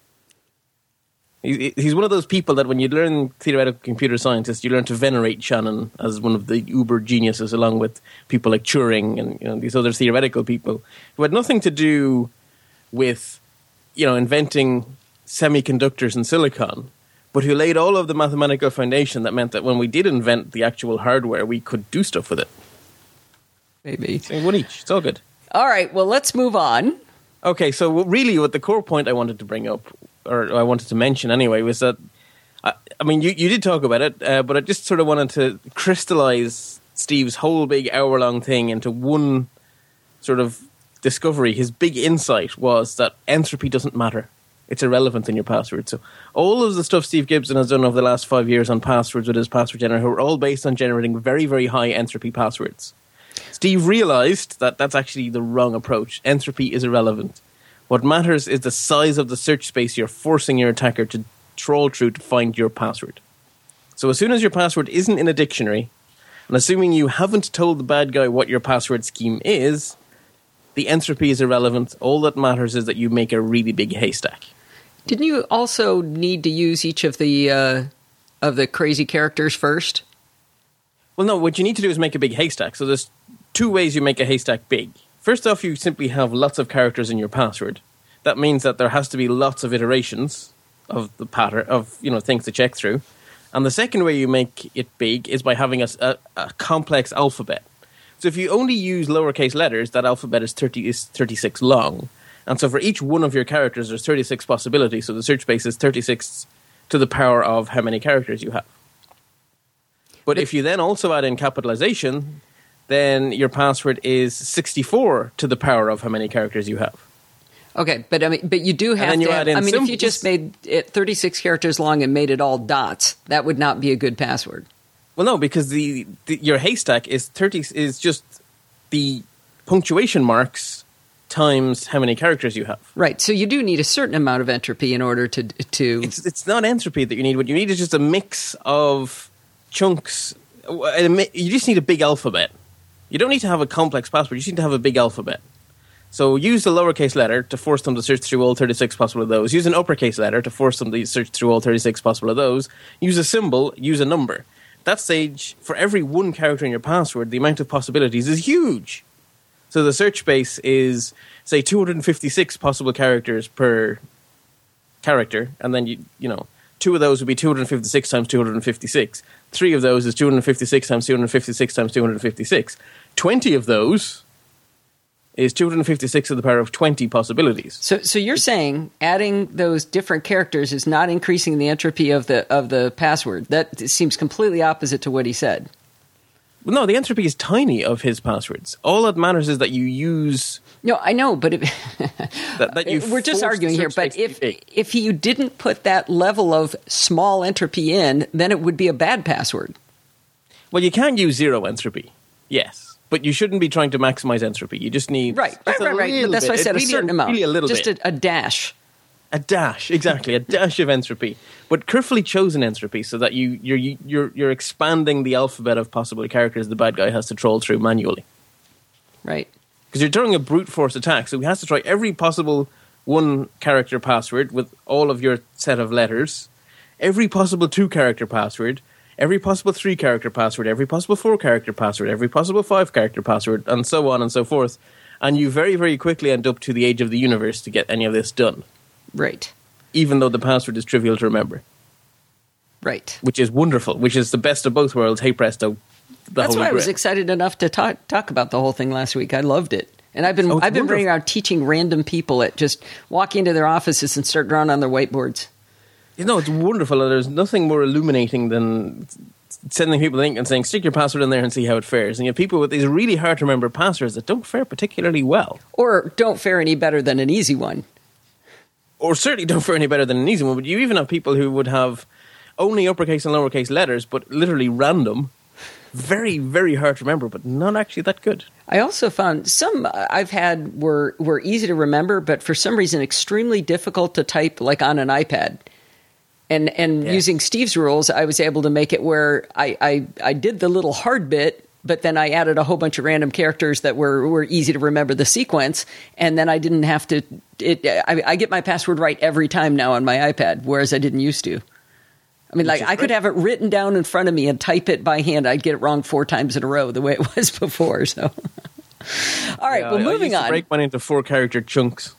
He's one of those people that when you learn theoretical computer scientists, you learn to venerate Shannon as one of the uber geniuses, along with people like Turing and these other theoretical people who had nothing to do with inventing semiconductors and silicon, but who laid all of the mathematical foundation that meant that when we did invent the actual hardware, we could do stuff with it. Maybe. One each. It's all good. All right, well, let's move on. Okay, so really what the core point I wanted to bring up, or I wanted to mention anyway, was that, I mean, you did talk about it, but I just sort of wanted to crystallize Steve's whole big hour-long thing into one sort of discovery. His big insight was that entropy doesn't matter. It's irrelevant in your password. So all of the stuff Steve Gibson has done over the last 5 years on passwords with his password generator are all based on generating very, very high entropy passwords. Steve realized that that's actually the wrong approach. Entropy is irrelevant. What matters is the size of the search space you're forcing your attacker to trawl through to find your password. So as soon as your password isn't in a dictionary, And assuming you haven't told the bad guy what your password scheme is, the entropy is irrelevant. All that matters is that you make a really big haystack. Didn't you also need to use each of the crazy characters first? Well, no, what you need to do is make a big haystack. So there's two ways you make a haystack big. First off, you simply have lots of characters in your password. That means that there has to be lots of iterations of the pattern of things to check through. And the second way you make it big is by having a complex alphabet. So if you only use lowercase letters, that alphabet is 36 long. And so for each one of your characters, there's 36 possibilities. So the search space is 36 to the power of how many characters you have. But if you then also add in capitalization, then your password is 64 to the power of how many characters you have. Okay, but you do have to have, if you just made it 36 characters long and made it all dots, that would not be a good password. Well, no, because your haystack is just the punctuation marks times how many characters you have. Right, so you do need a certain amount of entropy in order to... It's not entropy that you need. What you need is just a mix of chunks. You just need a big alphabet. You don't need to have a complex password. You just need to have a big alphabet. So use the lowercase letter to force them to search through all 36 possible of those. Use an uppercase letter to force them to search through all 36 possible of those. Use a symbol, use a number. At that stage, for every one character in your password, the amount of possibilities is huge. So the search space is, say, 256 possible characters per character, and then, two of those would be 256 times 256. 3 of those is 256 times 256 times 256. 20 of those is 256 to the power of 20 possibilities. So you're saying adding those different characters is not increasing the entropy of the password. That seems completely opposite to what he said. Well, no, the entropy is tiny of his passwords. All that matters is that you use... No, I know, but we're just arguing here. But if you didn't put that level of small entropy in, then it would be a bad password. Well, you can't use zero entropy. Yes. But you shouldn't be trying to maximize entropy. You just need... Right. But that's why I said a certain amount. Really a little bit. Just a dash. A dash, exactly. A dash of entropy. But carefully chosen entropy so that you're expanding the alphabet of possible characters the bad guy has to troll through manually. Right. Because you're doing a brute force attack, so he has to try every possible one-character password with all of your set of letters, every possible two-character password, every possible 3-character password, every possible 4-character password, every possible 5-character password, and so on and so forth. And you very, very quickly end up to the age of the universe to get any of this done. Right. Even though the password is trivial to remember. Right. Which is wonderful, which is the best of both worlds. Hey presto, That's why I was excited enough to talk about the whole thing last week. I loved it. And I've been running around teaching random people at just walk into their offices and start drawing on their whiteboards. It's wonderful. There's nothing more illuminating than sending people a link and saying, stick your password in there and see how it fares. And you have people with these really hard to remember passwords that don't fare particularly well. Or don't fare any better than an easy one. Or certainly don't fare any better than an easy one. But you even have people who would have only uppercase and lowercase letters, but literally random. Very, very hard to remember, but not actually that good. I also found some I've had were easy to remember, but for some reason extremely difficult to type, like on an iPad. And using Steve's rules, I was able to make it where I did the little hard bit, but then I added a whole bunch of random characters that were easy to remember the sequence, and then I didn't have to... I get my password right every time now on my iPad, whereas I didn't used to. I mean, like, I could have it written down in front of me and type it by hand. I'd get it wrong 4 times in a row the way it was before, so... All right, well, moving on. Break mine into 4-character chunks.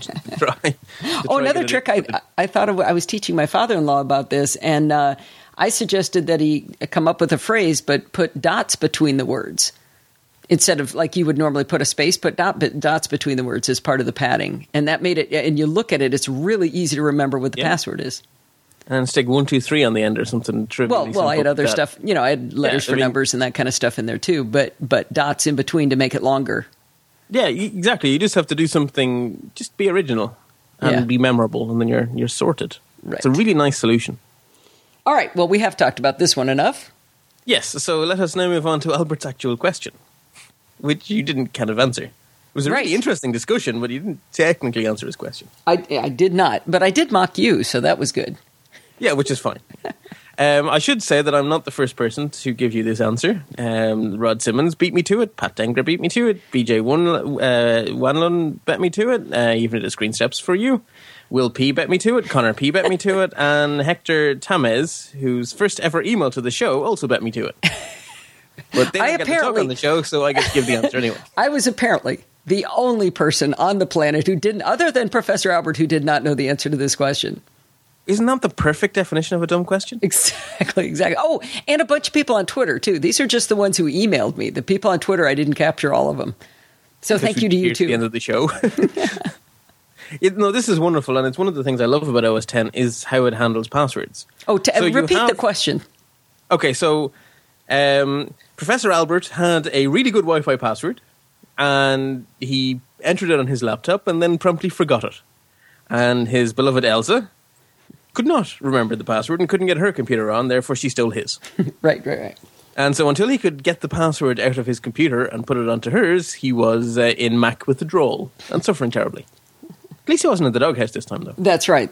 Another trick I thought of, I was teaching my father-in-law about this, and I suggested that he come up with a phrase, but put dots between the words. Instead of, like you would normally put a space, put dots between the words as part of the padding. And that made it, and you look at it, it's really easy to remember what the password is. And stick 1, 2, 3 on the end or something trivial. Well, I had other stuff. I had letters for numbers and that kind of stuff in there too. But dots in between to make it longer. Yeah, exactly. You just have to do something. Just be original and be memorable, and then you're sorted. Right. It's a really nice solution. All right. Well, we have talked about this one enough. Yes. So let us now move on to Albert's actual question, which you didn't kind of answer. It was a really interesting discussion, but you didn't technically answer his question. I did not, but I did mock you, so that was good. Yeah, which is fine. I should say that I'm not the first person to give you this answer. Rod Simmons beat me to it. Pat Denger beat me to it. BJ Wanlon bet me to it. Even did screen steps for you. Will P bet me to it. Connor P bet me to it. And Hector Tamez, whose first ever email to the show, also bet me to it. But they didn't get to talk on the show, so I get to give the answer anyway. I was apparently the only person on the planet who didn't, other than Professor Albert, who did not know the answer to this question. Isn't that the perfect definition of a dumb question? Exactly. Oh, and a bunch of people on Twitter, too. These are just the ones who emailed me. The people on Twitter, I didn't capture all of them. So thank you to you, too. At the end of the show. No, this is wonderful, and it's one of the things I love about OS X is how it handles passwords. Oh, repeat the question. Okay, so Professor Albert had a really good Wi-Fi password, and he entered it on his laptop and then promptly forgot it. And his beloved Elsa could not remember the password and couldn't get her computer on, therefore she stole his. Right. And so until he could get the password out of his computer and put it onto hers, he was in Mac withdrawal and suffering terribly. At least he wasn't in the doghouse this time, though. That's right.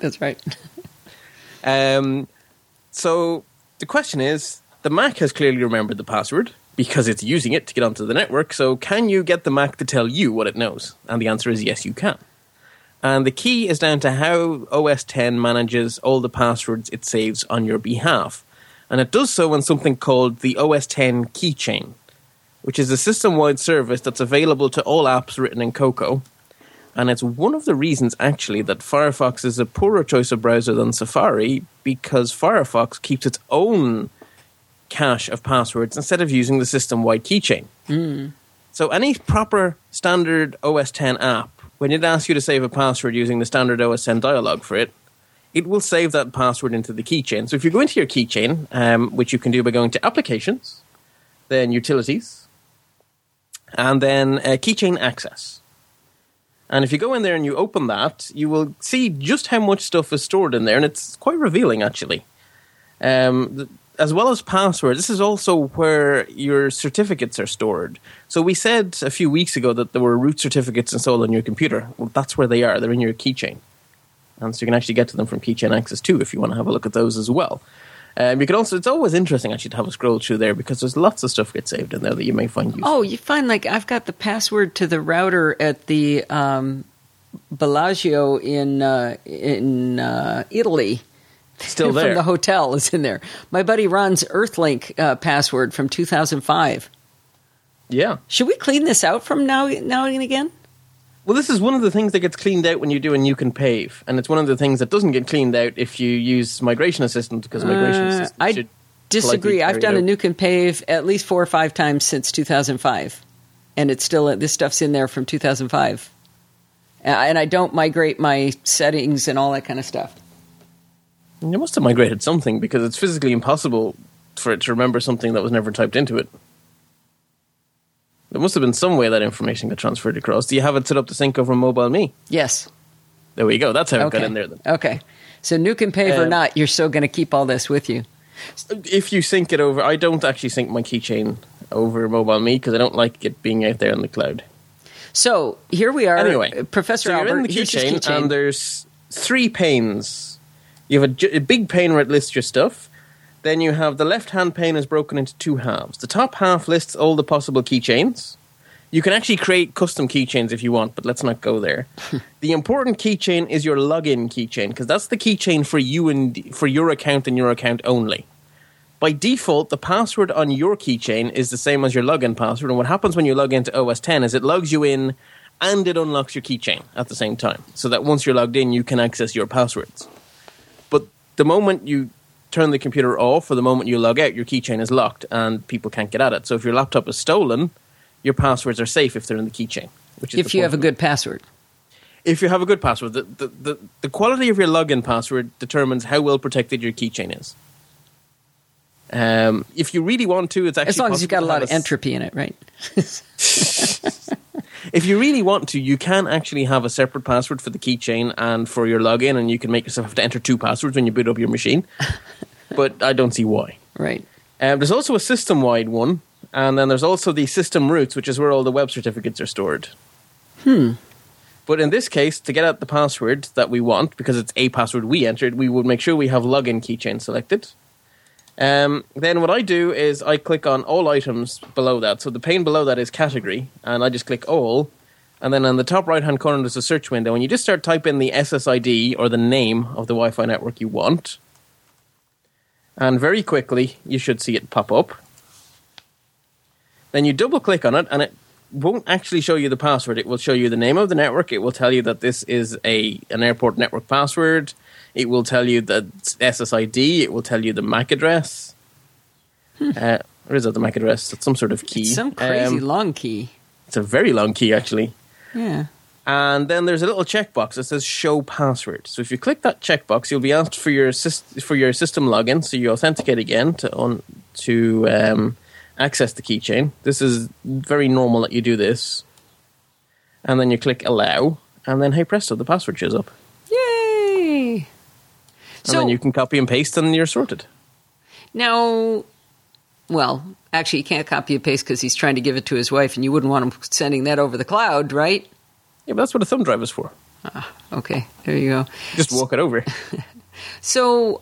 So the question is, the Mac has clearly remembered the password because it's using it to get onto the network, so can you get the Mac to tell you what it knows? And the answer is yes, you can. And the key is down to how OS X manages all the passwords it saves on your behalf. And it does so in something called the OS X keychain, which is a system-wide service that's available to all apps written in Cocoa. And it's one of the reasons, actually, that Firefox is a poorer choice of browser than Safari, because Firefox keeps its own cache of passwords instead of using the system-wide keychain. So any proper standard OS X app, when it asks you to save a password using the standard OS X dialog for it, it will save that password into the keychain. So if you go into your keychain, which you can do by going to Applications, then Utilities, and then Keychain Access. And if you go in there and you open that, you will see just how much stuff is stored in there, and it's quite revealing, actually. As well as passwords, this is also where your certificates are stored. So we said a few weeks ago that there were root certificates installed on your computer. Well, that's where they are. They're in your keychain. And so you can actually get to them from Keychain Access too, if you want to have a look at those as well. You can also, it's always interesting actually to have a scroll through there because there's lots of stuff gets saved in there that you may find useful. Oh, you find like I've got the password to the router at the Bellagio in Italy. Still there. From the hotel is in there. My buddy Ron's Earthlink password from 2005. Yeah. Should we clean this out from now and again? Well, this is one of the things that gets cleaned out when you do a Nuke and Pave, and it's one of the things that doesn't get cleaned out if you use Migration Assistant, because Migration Assistant I disagree. I've done a Nuke and Pave at least 4 or 5 times since 2005, and it's still this stuff's in there from 2005, and I don't migrate my settings and all that kind of stuff. You must have migrated something because it's physically impossible for it to remember something that was never typed into it. There must have been some way that information got transferred across. Do you have it set up to sync over MobileMe? Yes. There we go. That's how it got in there then. Okay. So Nuke and Pave or not, you're still going to keep all this with you. If you sync it over, I don't actually sync my keychain over MobileMe because I don't like it being out there in the cloud. So here we are. Anyway, Professor Albert, you're in the keychain, and there's 3 panes. You have a big pane where it lists your stuff. Then you have the left-hand pane is broken into 2 halves. The top half lists all the possible keychains. You can actually create custom keychains if you want, but let's not go there. The important keychain is your login keychain, because that's the keychain for you and for your account and your account only. By default, the password on your keychain is the same as your login password, and what happens when you log into OS X is it logs you in and it unlocks your keychain at the same time, so that once you're logged in, you can access your passwords. But the moment you turn the computer off or the moment you log out, your keychain is locked and people can't get at it. So if your laptop is stolen, your passwords are safe if they're in the keychain. If you have a good password. If you have a good password. The quality of your login password determines how well protected your keychain is. If you really want to, it's actually as long as you've got a lot of entropy in it, right? If you really want to, you can actually have a separate password for the keychain and for your login, and you can make yourself have to enter 2 passwords when you boot up your machine. But I don't see why. Right. There's also a system-wide one, and then there's also the system roots, which is where all the web certificates are stored. But in this case, to get at the password that we want, because it's a password we entered, we would make sure we have login keychain selected. Then what I do is I click on all items below that. So the pane below that is category, and I just click all. And then on the top right-hand corner, there's a search window. And you just start typing the SSID or the name of the Wi-Fi network you want. And very quickly, you should see it pop up. Then you double-click on it, and it won't actually show you the password. It will show you the name of the network. It will tell you that this is an airport network password. It will tell you the SSID. It will tell you the MAC address. Or is that the MAC address? It's some sort of key. It's some crazy long key. It's a very long key, actually. Yeah. And then there's a little checkbox that says Show Password. So if you click that checkbox, you'll be asked for your system login. So you authenticate again to access the keychain. This is very normal that you do this. And then you click Allow. And then, hey presto, the password shows up. Yay! And then you can copy and paste and you're sorted. Now, well, actually, you can't copy and paste because he's trying to give it to his wife, and you wouldn't want him sending that over the cloud, right? Yeah, but that's what a thumb drive is for. Okay, there you go. Just walk it over. So,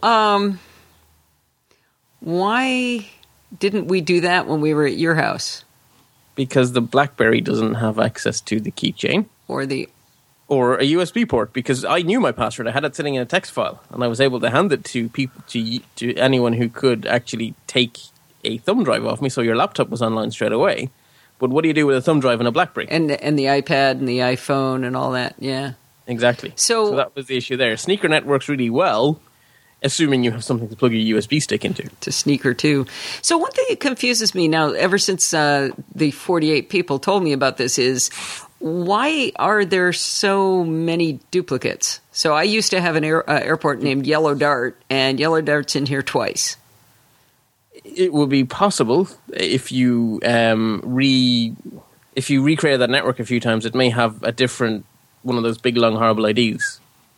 why didn't we do that when we were at your house? Because the BlackBerry doesn't have access to the keychain. Or a USB port, because I knew my password. I had it sitting in a text file, and I was able to hand it to people, to anyone who could actually take a thumb drive off me, so your laptop was online straight away. But what do you do with a thumb drive and a BlackBerry? And the iPad and the iPhone and all that, yeah. Exactly. So that was the issue there. Sneaker Net works really well, assuming you have something to plug your USB stick into. To Sneaker, too. So one thing that confuses me now, ever since the 48 people told me about this, is why are there so many duplicates? So I used to have an airport named Yellow Dart, and Yellow Dart's in here twice. It will be possible if you recreate that network a few times. It may have a different one of those big long horrible IDs.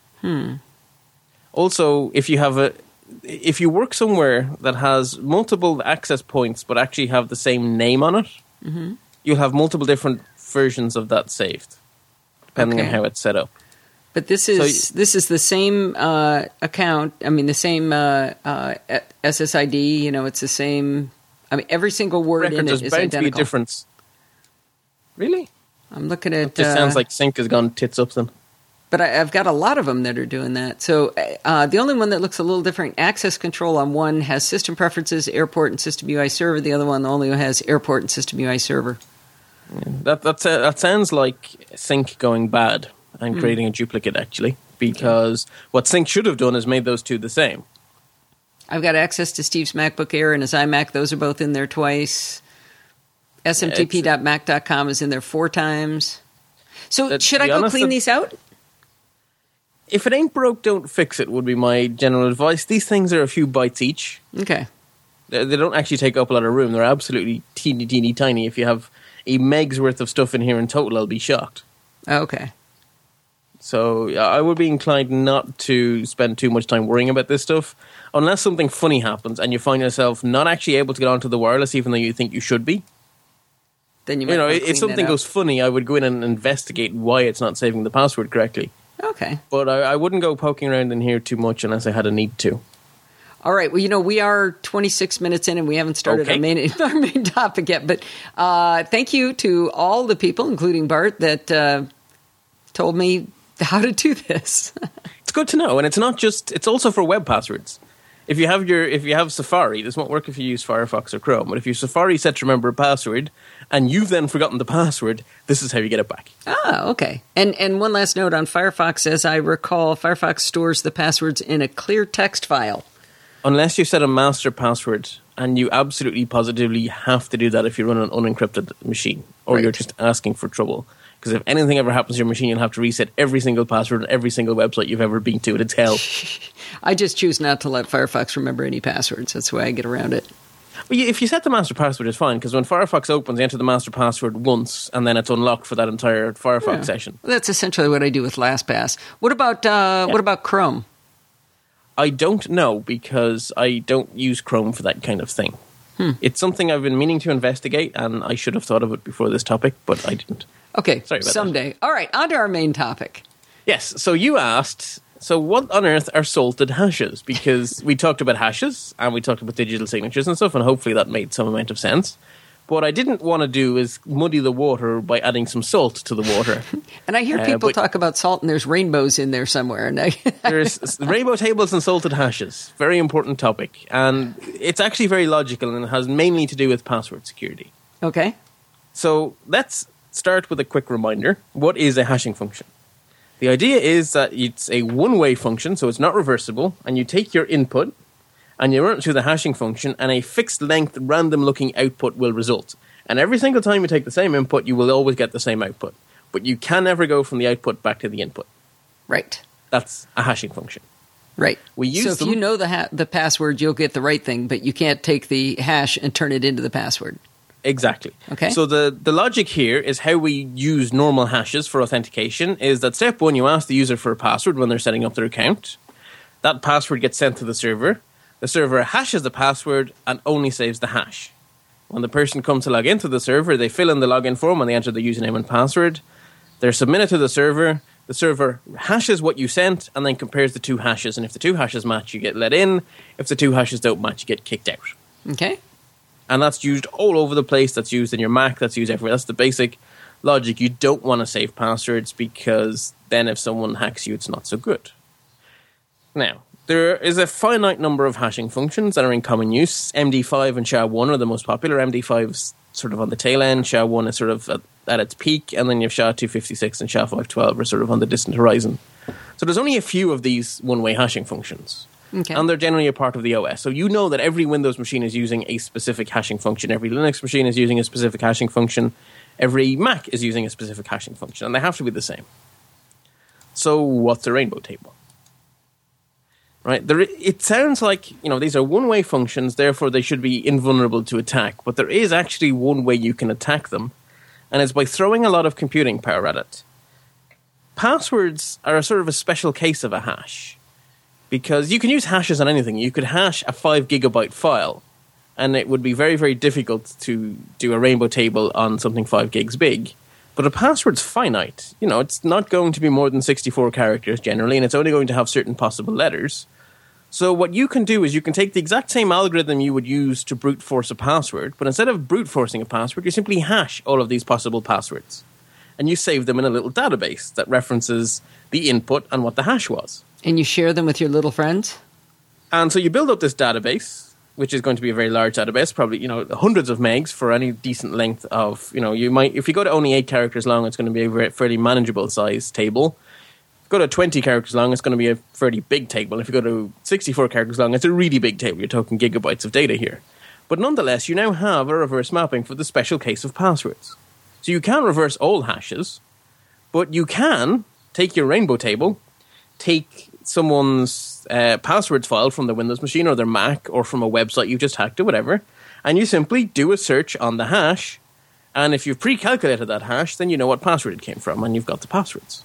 Also, if you work somewhere that has multiple access points but actually have the same name on it, you'll have multiple different versions of that saved, depending on how it's set up. But this is the same account. I mean, the same SSID. You know, it's the same. I mean, every single word in it is identical. There's bound to be a difference. Really? I'm looking at. It just sounds like Sync has gone tits up then. But I've got a lot of them that are doing that. So the only one that looks a little different, access control on one has system preferences, airport, and system UI server. The other one only has airport and system UI server. Yeah, that sounds like Sync going bad and creating a duplicate, actually, because what Sync should have done is made those two the same. I've got access to Steve's MacBook Air and his iMac. Those are both in there twice. smtp.mac.com is in there 4 times. So should I go clean these out? If it ain't broke, don't fix it, would be my general advice. These things are a few bytes each. Okay. They don't actually take up a lot of room. They're absolutely teeny, teeny, tiny. If you have a meg's worth of stuff in here in total, I'll be shocked. Okay. So I would be inclined not to spend too much time worrying about this stuff, unless something funny happens and you find yourself not actually able to get onto the wireless, even though you think you should be. Then you might if something goes funny, I would go in and investigate why it's not saving the password correctly. Okay. But I wouldn't go poking around in here too much unless I had a need to. All right. Well, we are 26 minutes in and we haven't started our main topic yet. But thank you to all the people, including Bart, that told me how to do this. It's good to know. And it's not just, it's also for web passwords. If you have Safari, this won't work if you use Firefox or Chrome. But if you Safari set to remember a password and you've then forgotten the password, this is how you get it back. Ah, okay. And one last note on Firefox, as I recall, Firefox stores the passwords in a clear text file. Unless you set a master password, and you absolutely positively have to do that if you run an unencrypted machine, or you're just asking for trouble. Because if anything ever happens to your machine, you'll have to reset every single password on every single website you've ever been to, and it's hell. I just choose not to let Firefox remember any passwords. That's the way I get around it. Well, if you set the master password, it's fine, because when Firefox opens, you enter the master password once, and then it's unlocked for that entire Firefox session. Well, that's essentially what I do with LastPass. What about Chrome? I don't know, because I don't use Chrome for that kind of thing. It's something I've been meaning to investigate, and I should have thought of it before this topic, but I didn't. Okay, sorry about someday. that. All right, on to our main topic. Yes, so you asked So what on earth are salted hashes? Because we talked about hashes, and we talked about digital signatures and stuff, and hopefully that made some amount of sense. But what I didn't want to do is muddy the water by adding some salt to the water. And I hear people talk about salt, and there's rainbows in there somewhere. There's rainbow tables and salted hashes. Very important topic. And it's actually very logical, and it has mainly to do with password security. Okay. So let's start with a quick reminder. What is a hashing function? The idea is that it's a one-way function, so it's not reversible, and you take your input and you run it through the hashing function, and a fixed-length, random-looking output will result. And every single time you take the same input, you will always get the same output. But you can never go from the output back to the input. Right. That's a hashing function. Right. We use so if you know the password, you'll get the right thing, but you can't take the hash and turn it into the password. Exactly. Okay. So the logic here is how we use normal hashes for authentication is that step one, you ask the user for a password when they're setting up their account. That password gets sent to the server. The server hashes the password and only saves the hash. When the person comes to log into the server, they fill in the login form and they enter the username and password. They're submitted to the server. The server hashes what you sent and then compares the two hashes. And if the two hashes match, you get let in. If the two hashes don't match, you get kicked out. Okay. And that's used all over the place. That's used in your Mac. That's used everywhere. That's the basic logic. You don't want to save passwords because then if someone hacks you, it's not so good. Now, there is a finite number of hashing functions that are in common use. MD5 and SHA-1 are the most popular. MD5 is sort of on the tail end. SHA-1 is sort of at its peak. And then you have SHA-256 and SHA-512 are sort of on the distant horizon. So there's only a few of these one-way hashing functions. Okay. And they're generally a part of the OS. So you know that every Windows machine is using a specific hashing function. Every Linux machine is using a specific hashing function. Every Mac is using a specific hashing function. And they have to be the same. So what's a rainbow table? Right? It sounds like, these are one-way functions, therefore they should be invulnerable to attack. But there is actually one way you can attack them. And it's by throwing a lot of computing power at it. Passwords are a sort of a special case of a hash. Because you can use hashes on anything. You could hash a 5 gigabyte file, and it would be very, very difficult to do a rainbow table on something 5 gigs big. But a password's finite. It's not going to be more than 64 characters generally, and it's only going to have certain possible letters. So what you can do is you can take the exact same algorithm you would use to brute force a password, but instead of brute forcing a password, you simply hash all of these possible passwords. And you save them in a little database that references the input and what the hash was. And you share them with your little friends? And so you build up this database, which is going to be a very large database, probably, hundreds of megs for any decent length of, if you go to only 8 characters long, it's going to be a fairly manageable size table. If you go to 20 characters long, it's going to be a fairly big table. If you go to 64 characters long, it's a really big table. You're talking gigabytes of data here. But nonetheless, you now have a reverse mapping for the special case of passwords. So you can't reverse all hashes, but you can take your rainbow table, take someone's passwords file from their Windows machine or their Mac or from a website you've just hacked or whatever, and you simply do a search on the hash, and if you've pre-calculated that hash, then you know what password it came from, and you've got the passwords.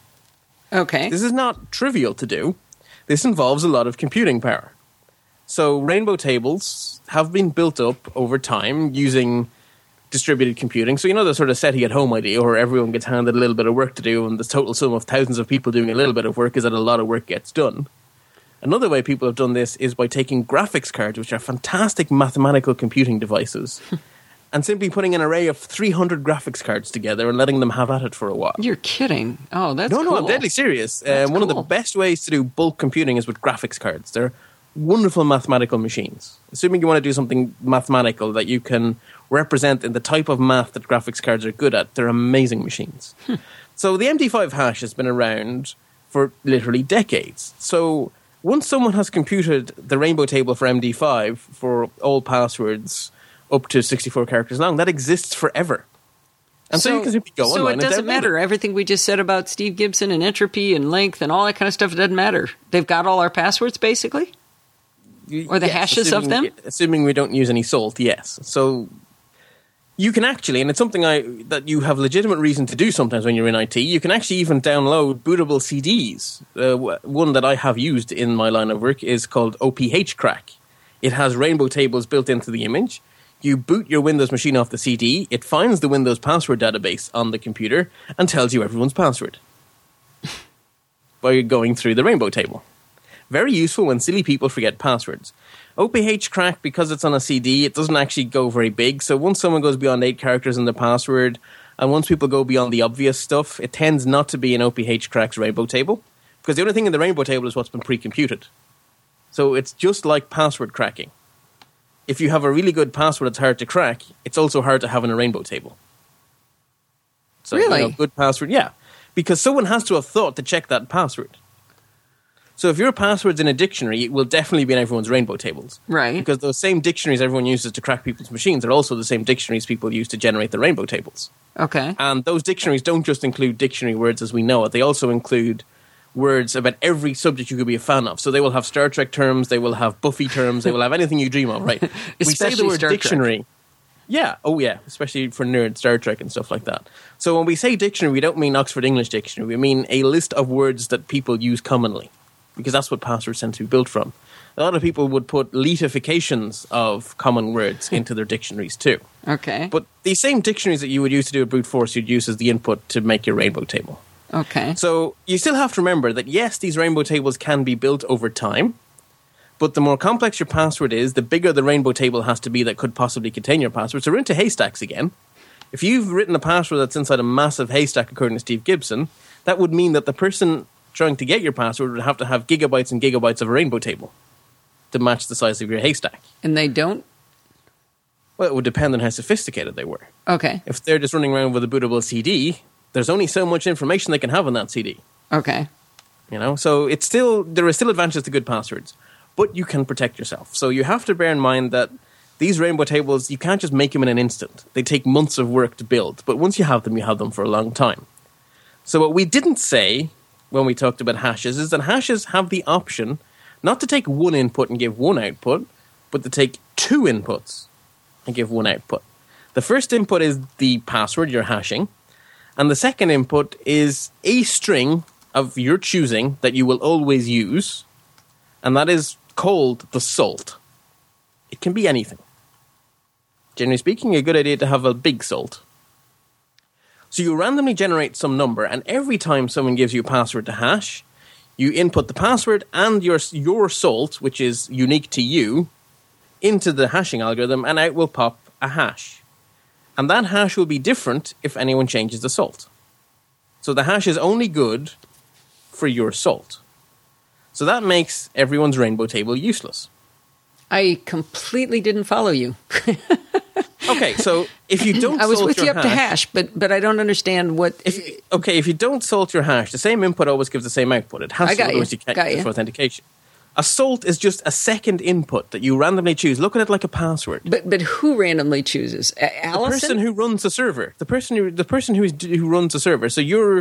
Okay. This is not trivial to do. This involves a lot of computing power. So rainbow tables have been built up over time using distributed computing. So the sort of SETI at home idea where everyone gets handed a little bit of work to do and the total sum of thousands of people doing a little bit of work is that a lot of work gets done. Another way people have done this is by taking graphics cards, which are fantastic mathematical computing devices, and simply putting an array of 300 graphics cards together and letting them have at it for a while. You're kidding. Oh, that's cool. No, I'm deadly serious. One of the best ways to do bulk computing is with graphics cards. They're wonderful mathematical machines. Assuming you want to do something mathematical that you can represent in the type of math that graphics cards are good at, they're amazing machines. So the MD5 hash has been around for literally decades. So once someone has computed the rainbow table for MD5 for all passwords up to 64 characters long, that exists forever. And so you can simply go online. So it doesn't matter. Everything we just said about Steve Gibson and entropy and length and all that kind of stuff, it doesn't matter. They've got all our passwords, basically? Or the hashes of them? Assuming we don't use any salt, yes. So you can actually, and it's something that you have legitimate reason to do sometimes when you're in IT, you can actually even download bootable CDs. One that I have used in my line of work is called OPH Crack. It has rainbow tables built into the image. You boot your Windows machine off the CD, it finds the Windows password database on the computer and tells you everyone's password. by going through the rainbow table. Very useful when silly people forget passwords. OPH crack, because it's on a CD, it doesn't actually go very big. So once someone goes beyond 8 characters in the password, and once people go beyond the obvious stuff, it tends not to be an OPH crack's rainbow table. Because the only thing in the rainbow table is what's been pre-computed. So it's just like password cracking. If you have a really good password that's hard to crack, it's also hard to have in a rainbow table. So, really? Good password, yeah. Because someone has to have thought to check that password. So if your password's in a dictionary, it will definitely be in everyone's rainbow tables. Right. Because those same dictionaries everyone uses to crack people's machines are also the same dictionaries people use to generate the rainbow tables. Okay. And those dictionaries don't just include dictionary words as we know it. They also include words about every subject you could be a fan of. So they will have Star Trek terms, they will have Buffy terms, they will have anything you dream of, right? We say the word Star dictionary. Trek. Yeah, oh yeah, especially for nerds, Star Trek and stuff like that. So when we say dictionary, we don't mean Oxford English Dictionary. We mean a list of words that people use commonly, because that's what passwords tend to be built from. A lot of people would put litifications of common words into their dictionaries too. Okay. But the same dictionaries that you would use to do a brute force, you'd use as the input to make your rainbow table. Okay. So you still have to remember that, yes, these rainbow tables can be built over time, but the more complex your password is, the bigger the rainbow table has to be that could possibly contain your password. So we're into haystacks again. If you've written a password that's inside a massive haystack, according to Steve Gibson, that would mean that the person trying to get your password would have to have gigabytes and gigabytes of a rainbow table to match the size of your haystack. And they don't? Well, it would depend on how sophisticated they were. Okay. If they're just running around with a bootable CD, there's only so much information they can have on that CD. Okay. So there are still advantages to good passwords, but you can protect yourself. So you have to bear in mind that these rainbow tables, you can't just make them in an instant. They take months of work to build, but once you have them for a long time. So what we didn't say when we talked about hashes is that hashes have the option not to take one input and give one output, but to take 2 inputs and give one output. The first input is the password you're hashing, and the second input is a string of your choosing that you will always use, and that is called the salt. It can be anything. Generally speaking, a good idea to have a big salt. So you randomly generate some number, and every time someone gives you a password to hash, you input the password and your salt, which is unique to you, into the hashing algorithm, and out will pop a hash. And that hash will be different if anyone changes the salt. So the hash is only good for your salt. So that makes everyone's rainbow table useless. I completely didn't follow you. Okay, so if you don't I was salt with your you up to hash, but I don't understand what... If you don't salt your hash, the same input always gives the same output. It has to, otherwise you can't use it for authentication. A salt is just a second input that you randomly choose. Look at it like a password. But who randomly chooses? Allison? The person who runs the server. The person who runs the server. So you're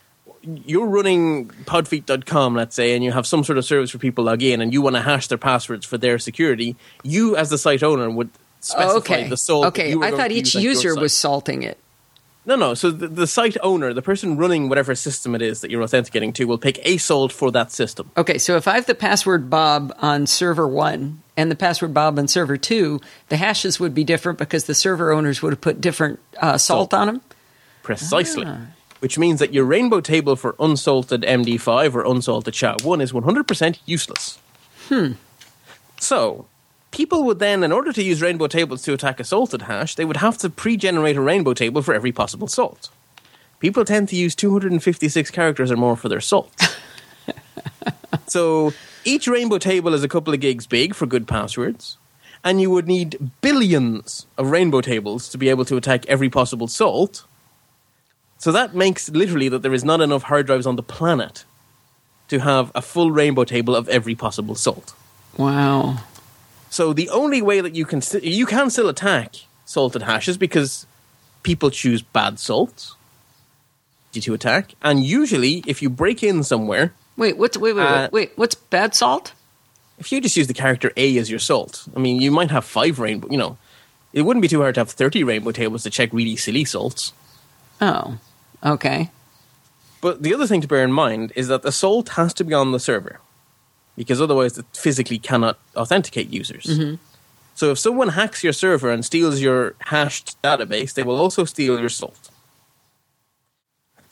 running podfeet.com, let's say, and you have some sort of service where people log in, and you want to hash their passwords for their security. You, as the site owner, would specify the salt. Okay, I thought each user was salting it. No. So the site owner, the person running whatever system it is that you're authenticating to, will pick a salt for that system. Okay, so if I have the password Bob on server 1 and the password Bob on server 2, the hashes would be different because the server owners would have put different salt on them? Precisely. Which means that your rainbow table for unsalted MD5 or unsalted SHA-1 is 100% useless. So, people would then, in order to use rainbow tables to attack a salted hash, they would have to pre-generate a rainbow table for every possible salt. People tend to use 256 characters or more for their salt. So, each rainbow table is a couple of gigs big for good passwords, and you would need billions of rainbow tables to be able to attack every possible salt. So that makes literally that there is not enough hard drives on the planet to have a full rainbow table of every possible salt. Wow. So the only way that you can still attack salted hashes because people choose bad salts to attack, and usually if you break in somewhere, wait, what's bad salt? If you just use the character A as your salt, I mean, you might have 5 rainbow. It wouldn't be too hard to have 30 rainbow tables to check really silly salts. Oh, okay. But the other thing to bear in mind is that the salt has to be on the server, because otherwise it physically cannot authenticate users. Mm-hmm. So if someone hacks your server and steals your hashed database, they will also steal your salt.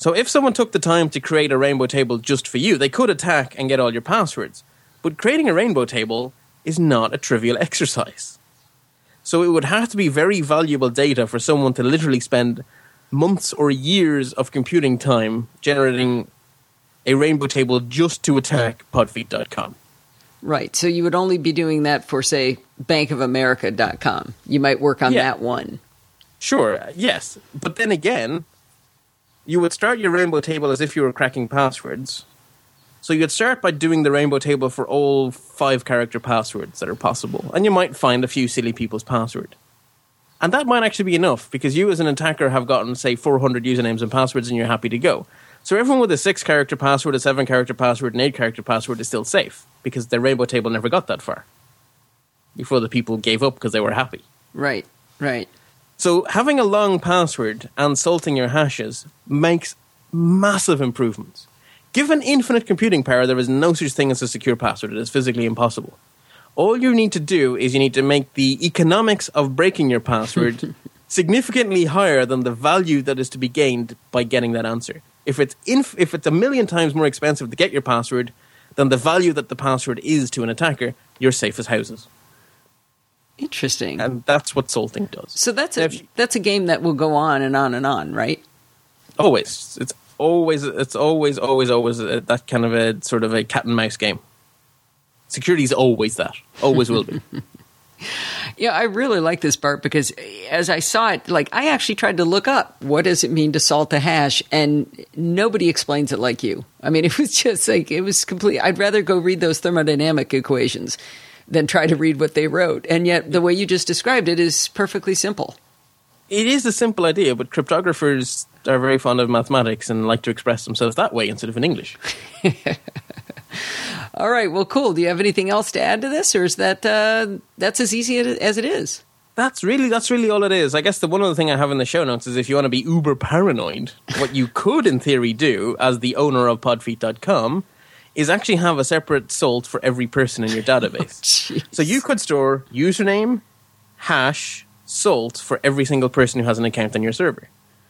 So if someone took the time to create a rainbow table just for you, they could attack and get all your passwords. But creating a rainbow table is not a trivial exercise. So it would have to be very valuable data for someone to literally spend months or years of computing time generating a rainbow table just to attack podfeet.com. Right. So you would only be doing that for, say, bankofamerica.com. You might work on that one. Sure, yes. But then again, you would start your rainbow table as if you were cracking passwords. So you'd start by doing the rainbow table for all 5-character passwords that are possible. And you might find a few silly people's password. And that might actually be enough, because you as an attacker have gotten, say, 400 usernames and passwords and you're happy to go. So everyone with a 6-character password, a 7-character password, an 8-character password is still safe, because their rainbow table never got that far before the people gave up because they were happy. Right, right. So having a long password and salting your hashes makes massive improvements. Given infinite computing power, there is no such thing as a secure password. It is physically impossible. All you need to do is you need to make the economics of breaking your password significantly higher than the value that is to be gained by getting that answer. If it's a million times more expensive to get your password than the value that the password is to an attacker, you're safe as houses. Interesting. And that's what salting does. So that's a game that will go on and on and on, right? Always. It's always that kind of a sort of a cat and mouse game. Security is always that. Always will be. Yeah, I really like this, Bart, because as I saw it, like, I actually tried to look up what does it mean to salt a hash, and nobody explains it like you. I mean, it was just like, it was complete. I'd rather go read those thermodynamic equations than try to read what they wrote. And yet the way you just described it is perfectly simple. It is a simple idea, but cryptographers are very fond of mathematics and like to express themselves that way instead of in English. All right, well, cool. Do you have anything else to add to this, or is that that's as easy as it is? That's really all it is. I guess the one other thing I have in the show notes is if you want to be uber paranoid, what you could in theory do as the owner of podfeet.com is actually have a separate salt for every person in your database. So you could store username, hash, salt for every single person who has an account on your server.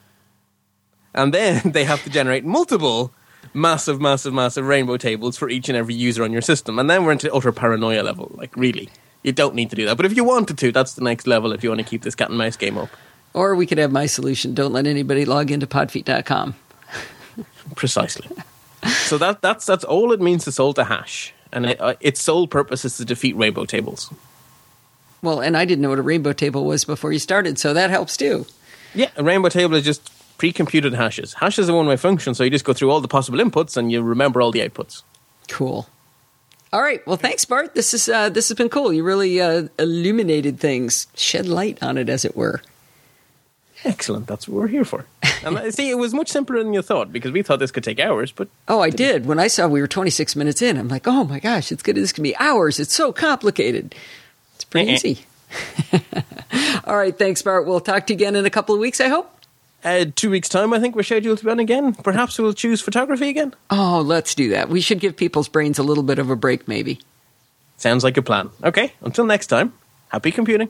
And then they have to generate multiple massive rainbow tables for each and every user on your system. And then we're into utter paranoia level. Like, really, you don't need to do that. But if you wanted to, that's the next level if you want to keep this cat and mouse game up. Or we could have my solution. Don't let anybody log into podfeet.com. Precisely. So that's all it means to salt a hash. And its sole purpose is to defeat rainbow tables. Well, and I didn't know what a rainbow table was before you started, so that helps too. Yeah, a rainbow table is just pre-computed hashes. Hashes are one-way function, so you just go through all the possible inputs and you remember all the outputs. Cool. All right. Well, thanks, Bart. This has been cool. You really illuminated things, shed light on it, as it were. Excellent. That's what we're here for. And see, it was much simpler than you thought, because we thought this could take hours. But I did. When I saw we were 26 minutes in, I'm like, oh my gosh, this could be hours. It's so complicated. It's pretty easy. All right. Thanks, Bart. We'll talk to you again in a couple of weeks, I hope. 2 weeks' time, I think we're scheduled to be on again. Perhaps we'll choose photography again. Oh, let's do that. We should give people's brains a little bit of a break, maybe. Sounds like a plan. Okay, until next time, happy computing.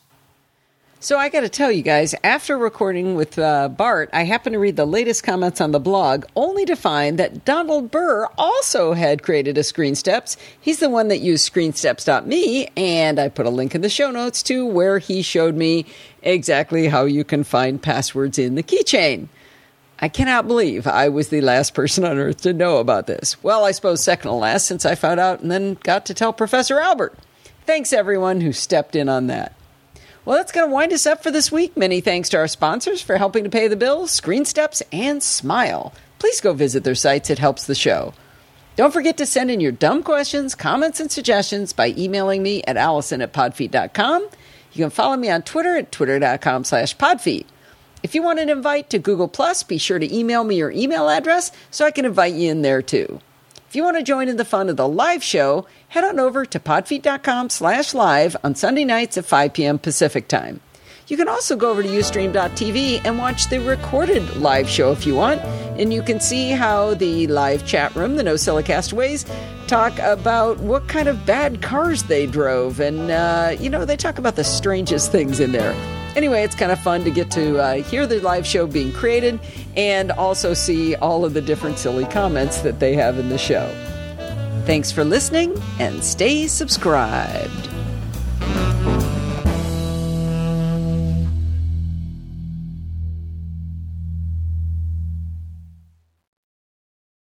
So I got to tell you guys, after recording with Bart, I happened to read the latest comments on the blog, only to find that Donald Burr also had created a ScreenSteps. He's the one that used ScreenSteps.me, and I put a link in the show notes to where he showed me exactly how you can find passwords in the keychain. I cannot believe I was the last person on earth to know about this. Well, I suppose second to last, since I found out and then got to tell Professor Albert. Thanks, everyone who stepped in on that. Well, that's going to wind us up for this week. Many thanks to our sponsors for helping to pay the bills, ScreenSteps and Smile. Please go visit their sites. It helps the show. Don't forget to send in your dumb questions, comments, and suggestions by emailing me at allison@podfeet.com. You can follow me on Twitter at twitter.com/podfeet. If you want an invite to Google+, be sure to email me your email address so I can invite you in there too. If you want to join in the fun of the live show, head on over to podfeet.com/live on Sunday nights at 5 p.m. Pacific time. You can also go over to Ustream.tv and watch the recorded live show if you want. And you can see how the live chat room, the NosillaCastaways, talk about what kind of bad cars they drove. And, they talk about the strangest things in there. Anyway, it's kind of fun to get to hear the live show being created and also see all of the different silly comments that they have in the show. Thanks for listening and stay subscribed.